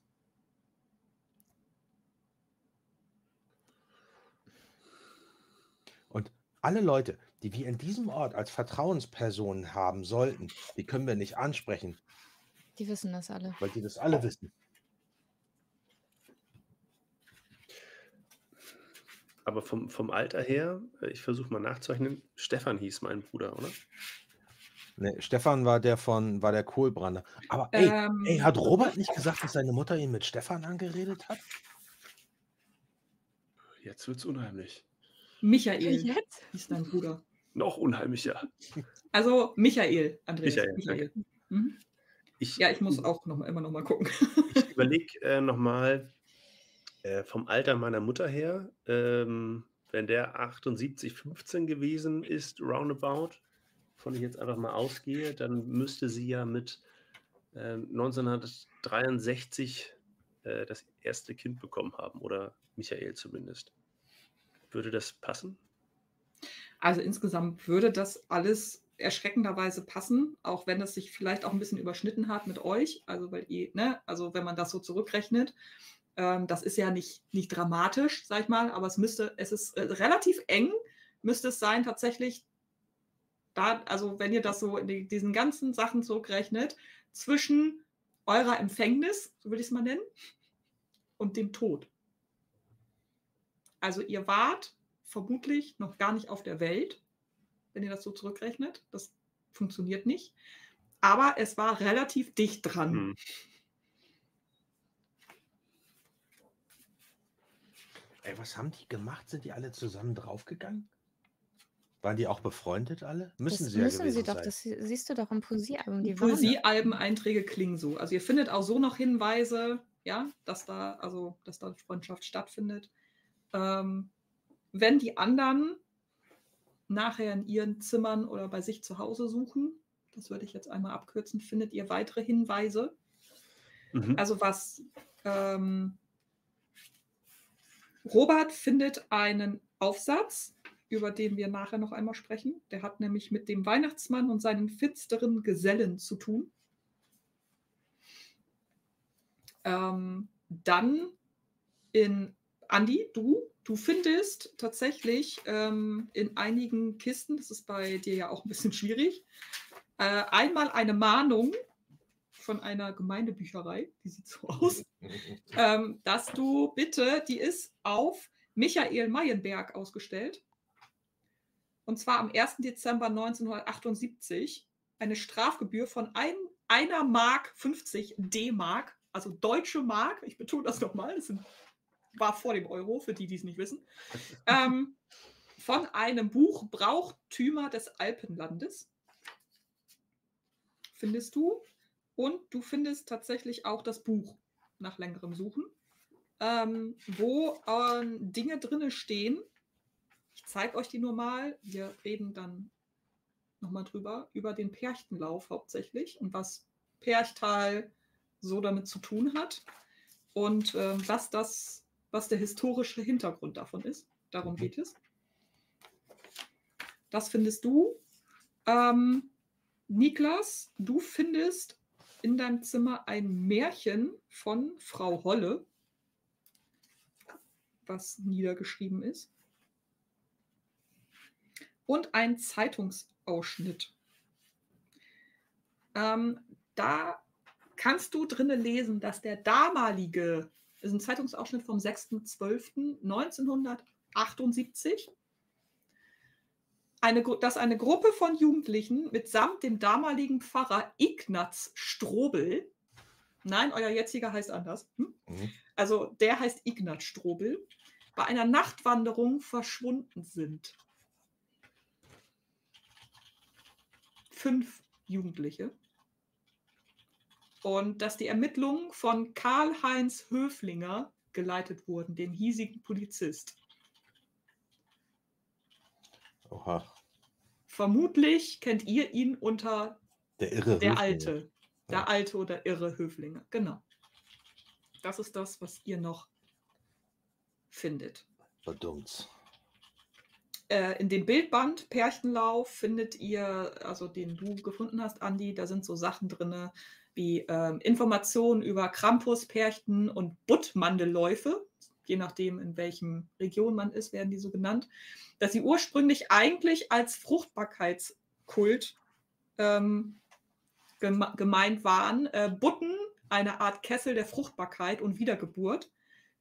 Und alle Leute, die wir in diesem Ort als Vertrauenspersonen haben sollten, die können wir nicht ansprechen, Die wissen das alle. weil die das alle wissen. Aber vom Alter her, ich versuche mal nachzurechnen, Stefan hieß mein Bruder, oder? Ne, Stefan war der Kohlbrander. Aber ey, hat Robert nicht gesagt, dass seine Mutter ihn mit Stefan angeredet hat? Jetzt wird's unheimlich. Michael Jetzt? ist dein Bruder. Noch unheimlicher. Also Michael, Andreas. Michael, Mhm. Ich, Ja, ich muss auch immer noch mal gucken. Ich überlege nochmal vom Alter meiner Mutter her, wenn der 78, 15 gewesen ist, roundabout, von ich jetzt einfach mal ausgehe, dann müsste sie ja mit 1963 das erste Kind bekommen haben, oder Michael zumindest. Würde das passen? Also insgesamt würde das alles erschreckenderweise passen, auch wenn es sich vielleicht auch ein bisschen überschnitten hat mit euch. Also weil ihr, ne, also wenn man das so zurückrechnet, das ist ja nicht dramatisch, sag ich mal, aber es ist relativ eng, müsste es sein tatsächlich. Da, also wenn ihr das so in diesen ganzen Sachen zurückrechnet, zwischen eurer Empfängnis, so würde ich es mal nennen, und dem Tod. Also ihr wart vermutlich noch gar nicht auf der Welt, wenn ihr das so zurückrechnet. Das funktioniert nicht. Aber es war relativ dicht dran. Hm. Ey, was haben die gemacht? Sind die alle zusammen draufgegangen? Waren die auch befreundet alle? Müssen Das sie ja müssen gewesen sie doch, sein. das siehst du doch im Poesiealbum. Die Die waren da. Poesiealben-Einträge klingen so. Also ihr findet auch so noch Hinweise, ja, dass da Freundschaft stattfindet. Wenn die anderen nachher in ihren Zimmern oder bei sich zu Hause suchen, das würde ich jetzt einmal abkürzen, findet ihr weitere Hinweise. Mhm. Also was Robert findet einen Aufsatz, über den wir nachher noch einmal sprechen. Der hat nämlich mit dem Weihnachtsmann und seinen finsteren Gesellen zu tun. Dann in Andi, du findest tatsächlich in einigen Kisten, das ist bei dir ja auch ein bisschen schwierig, einmal eine Mahnung von einer Gemeindebücherei, die sieht so aus, dass du bitte, die ist auf Michael Meienberg ausgestellt, und zwar am 1. Dezember 1978, eine Strafgebühr von 1 Mark 50 D-Mark, also deutsche Mark, ich betone das nochmal, das war vor dem Euro, für die, die es nicht wissen, von einem Buch Brauchtümer des Alpenlandes findest du. Und du findest tatsächlich auch das Buch nach längerem Suchen, wo Dinge drin stehen. Ich zeige euch die nur mal. Wir reden dann nochmal drüber, über den Perchtenlauf hauptsächlich und was Perchtal so damit zu tun hat und was der historische Hintergrund davon ist. Darum geht es. Das findest du. Niklas, du findest in deinem Zimmer ein Märchen von Frau Holle, was niedergeschrieben ist. Und ein Zeitungsausschnitt. Da kannst du drinnen lesen, dass der damalige, das ist ein Zeitungsausschnitt vom 6.12.1978, dass eine Gruppe von Jugendlichen mitsamt dem damaligen Pfarrer Ignaz Strobel, nein, euer jetziger heißt anders, also der heißt Ignaz Strobel, bei einer Nachtwanderung verschwunden sind. 5 Jugendliche. und dass die Ermittlungen von Karl-Heinz Höflinger geleitet wurden, dem hiesigen Polizist. Oha. Vermutlich kennt ihr ihn unter Der irre der Höflinger. Alte. Der Ja. Alte oder irre Höflinger. Genau. Das ist das, was ihr noch findet. Verdammt. In dem Bildband Pärchenlauf findet ihr, also den du gefunden hast, Andi, da sind so Sachen drin wie Informationen über Krampus-Pärchen und Buttmandelläufe, je nachdem, in welchem Region man ist, werden die so genannt, dass sie ursprünglich eigentlich als Fruchtbarkeitskult gemeint waren. Butten, eine Art Kessel der Fruchtbarkeit und Wiedergeburt.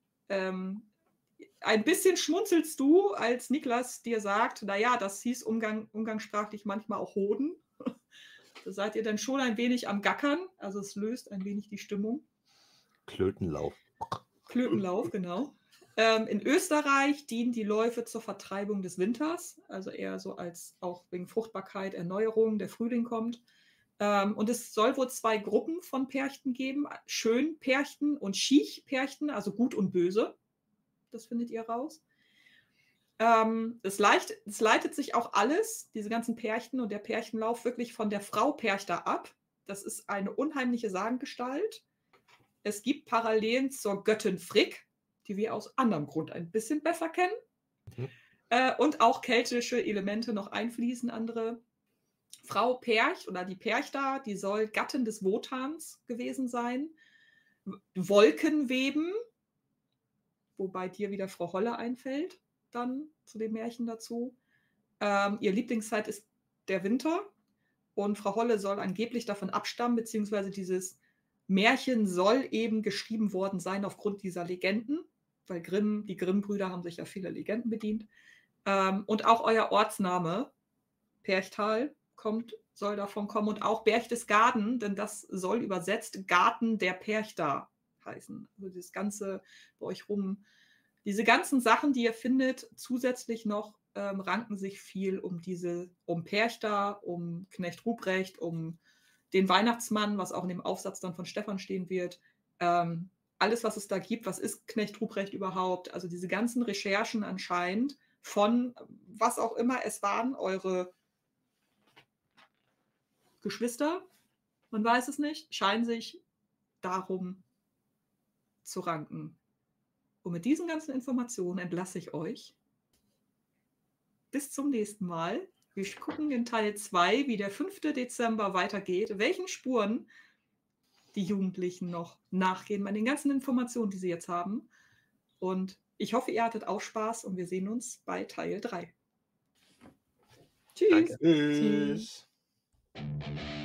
Ein bisschen schmunzelst du, als Niklas dir sagt, naja, das hieß umgangssprachlich manchmal auch Hoden. Da seid ihr dann schon ein wenig am Gackern, also es löst ein wenig die Stimmung. Klötenlauf. Klötenlauf, genau. In Österreich dienen die Läufe zur Vertreibung des Winters, also eher so als auch wegen Fruchtbarkeit, Erneuerung, der Frühling kommt. Und es soll wohl 2 Gruppen von Pärchen geben, Schönpärchen und Schiechpärchen, also gut und böse. Das findet ihr raus. Es leitet sich auch alles, diese ganzen Pärchen und der Pärchenlauf, wirklich von der Frau Perchter ab. Das ist eine unheimliche Sagengestalt. Es gibt Parallelen zur Göttin Frigg, die wir aus anderem Grund ein bisschen besser kennen. Und auch keltische Elemente noch einfließen, andere. Frau Perch oder die Perchta, die soll Gattin des Wotans gewesen sein. Wolkenweben, wobei dir wieder Frau Holle einfällt, dann zu dem Märchen dazu. Ihr Lieblingszeit ist der Winter und Frau Holle soll angeblich davon abstammen, beziehungsweise dieses Märchen soll eben geschrieben worden sein aufgrund dieser Legenden, weil die Grimm-Brüder haben sich ja viele Legenden bedient. Und auch euer Ortsname, Perchtal, soll davon kommen und auch Berchtesgaden, denn das soll übersetzt Garten der Perchta heißen. Also das Ganze bei euch rum. Diese ganzen Sachen, die ihr findet, zusätzlich noch ranken sich viel um Perchta, um Knecht Ruprecht, um den Weihnachtsmann, was auch in dem Aufsatz dann von Stefan stehen wird. Alles, was es da gibt, was ist Knecht Ruprecht überhaupt? Also diese ganzen Recherchen anscheinend von was auch immer es waren, eure Geschwister, man weiß es nicht, scheinen sich darum zu ranken. Und mit diesen ganzen Informationen entlasse ich euch. Bis zum nächsten Mal. Wir gucken in Teil 2, wie der 5. Dezember weitergeht, welchen Spuren die Jugendlichen noch nachgehen bei den ganzen Informationen, die sie jetzt haben. Und ich hoffe, ihr hattet auch Spaß und wir sehen uns bei Teil 3. Tschüss. Danke. Tschüss.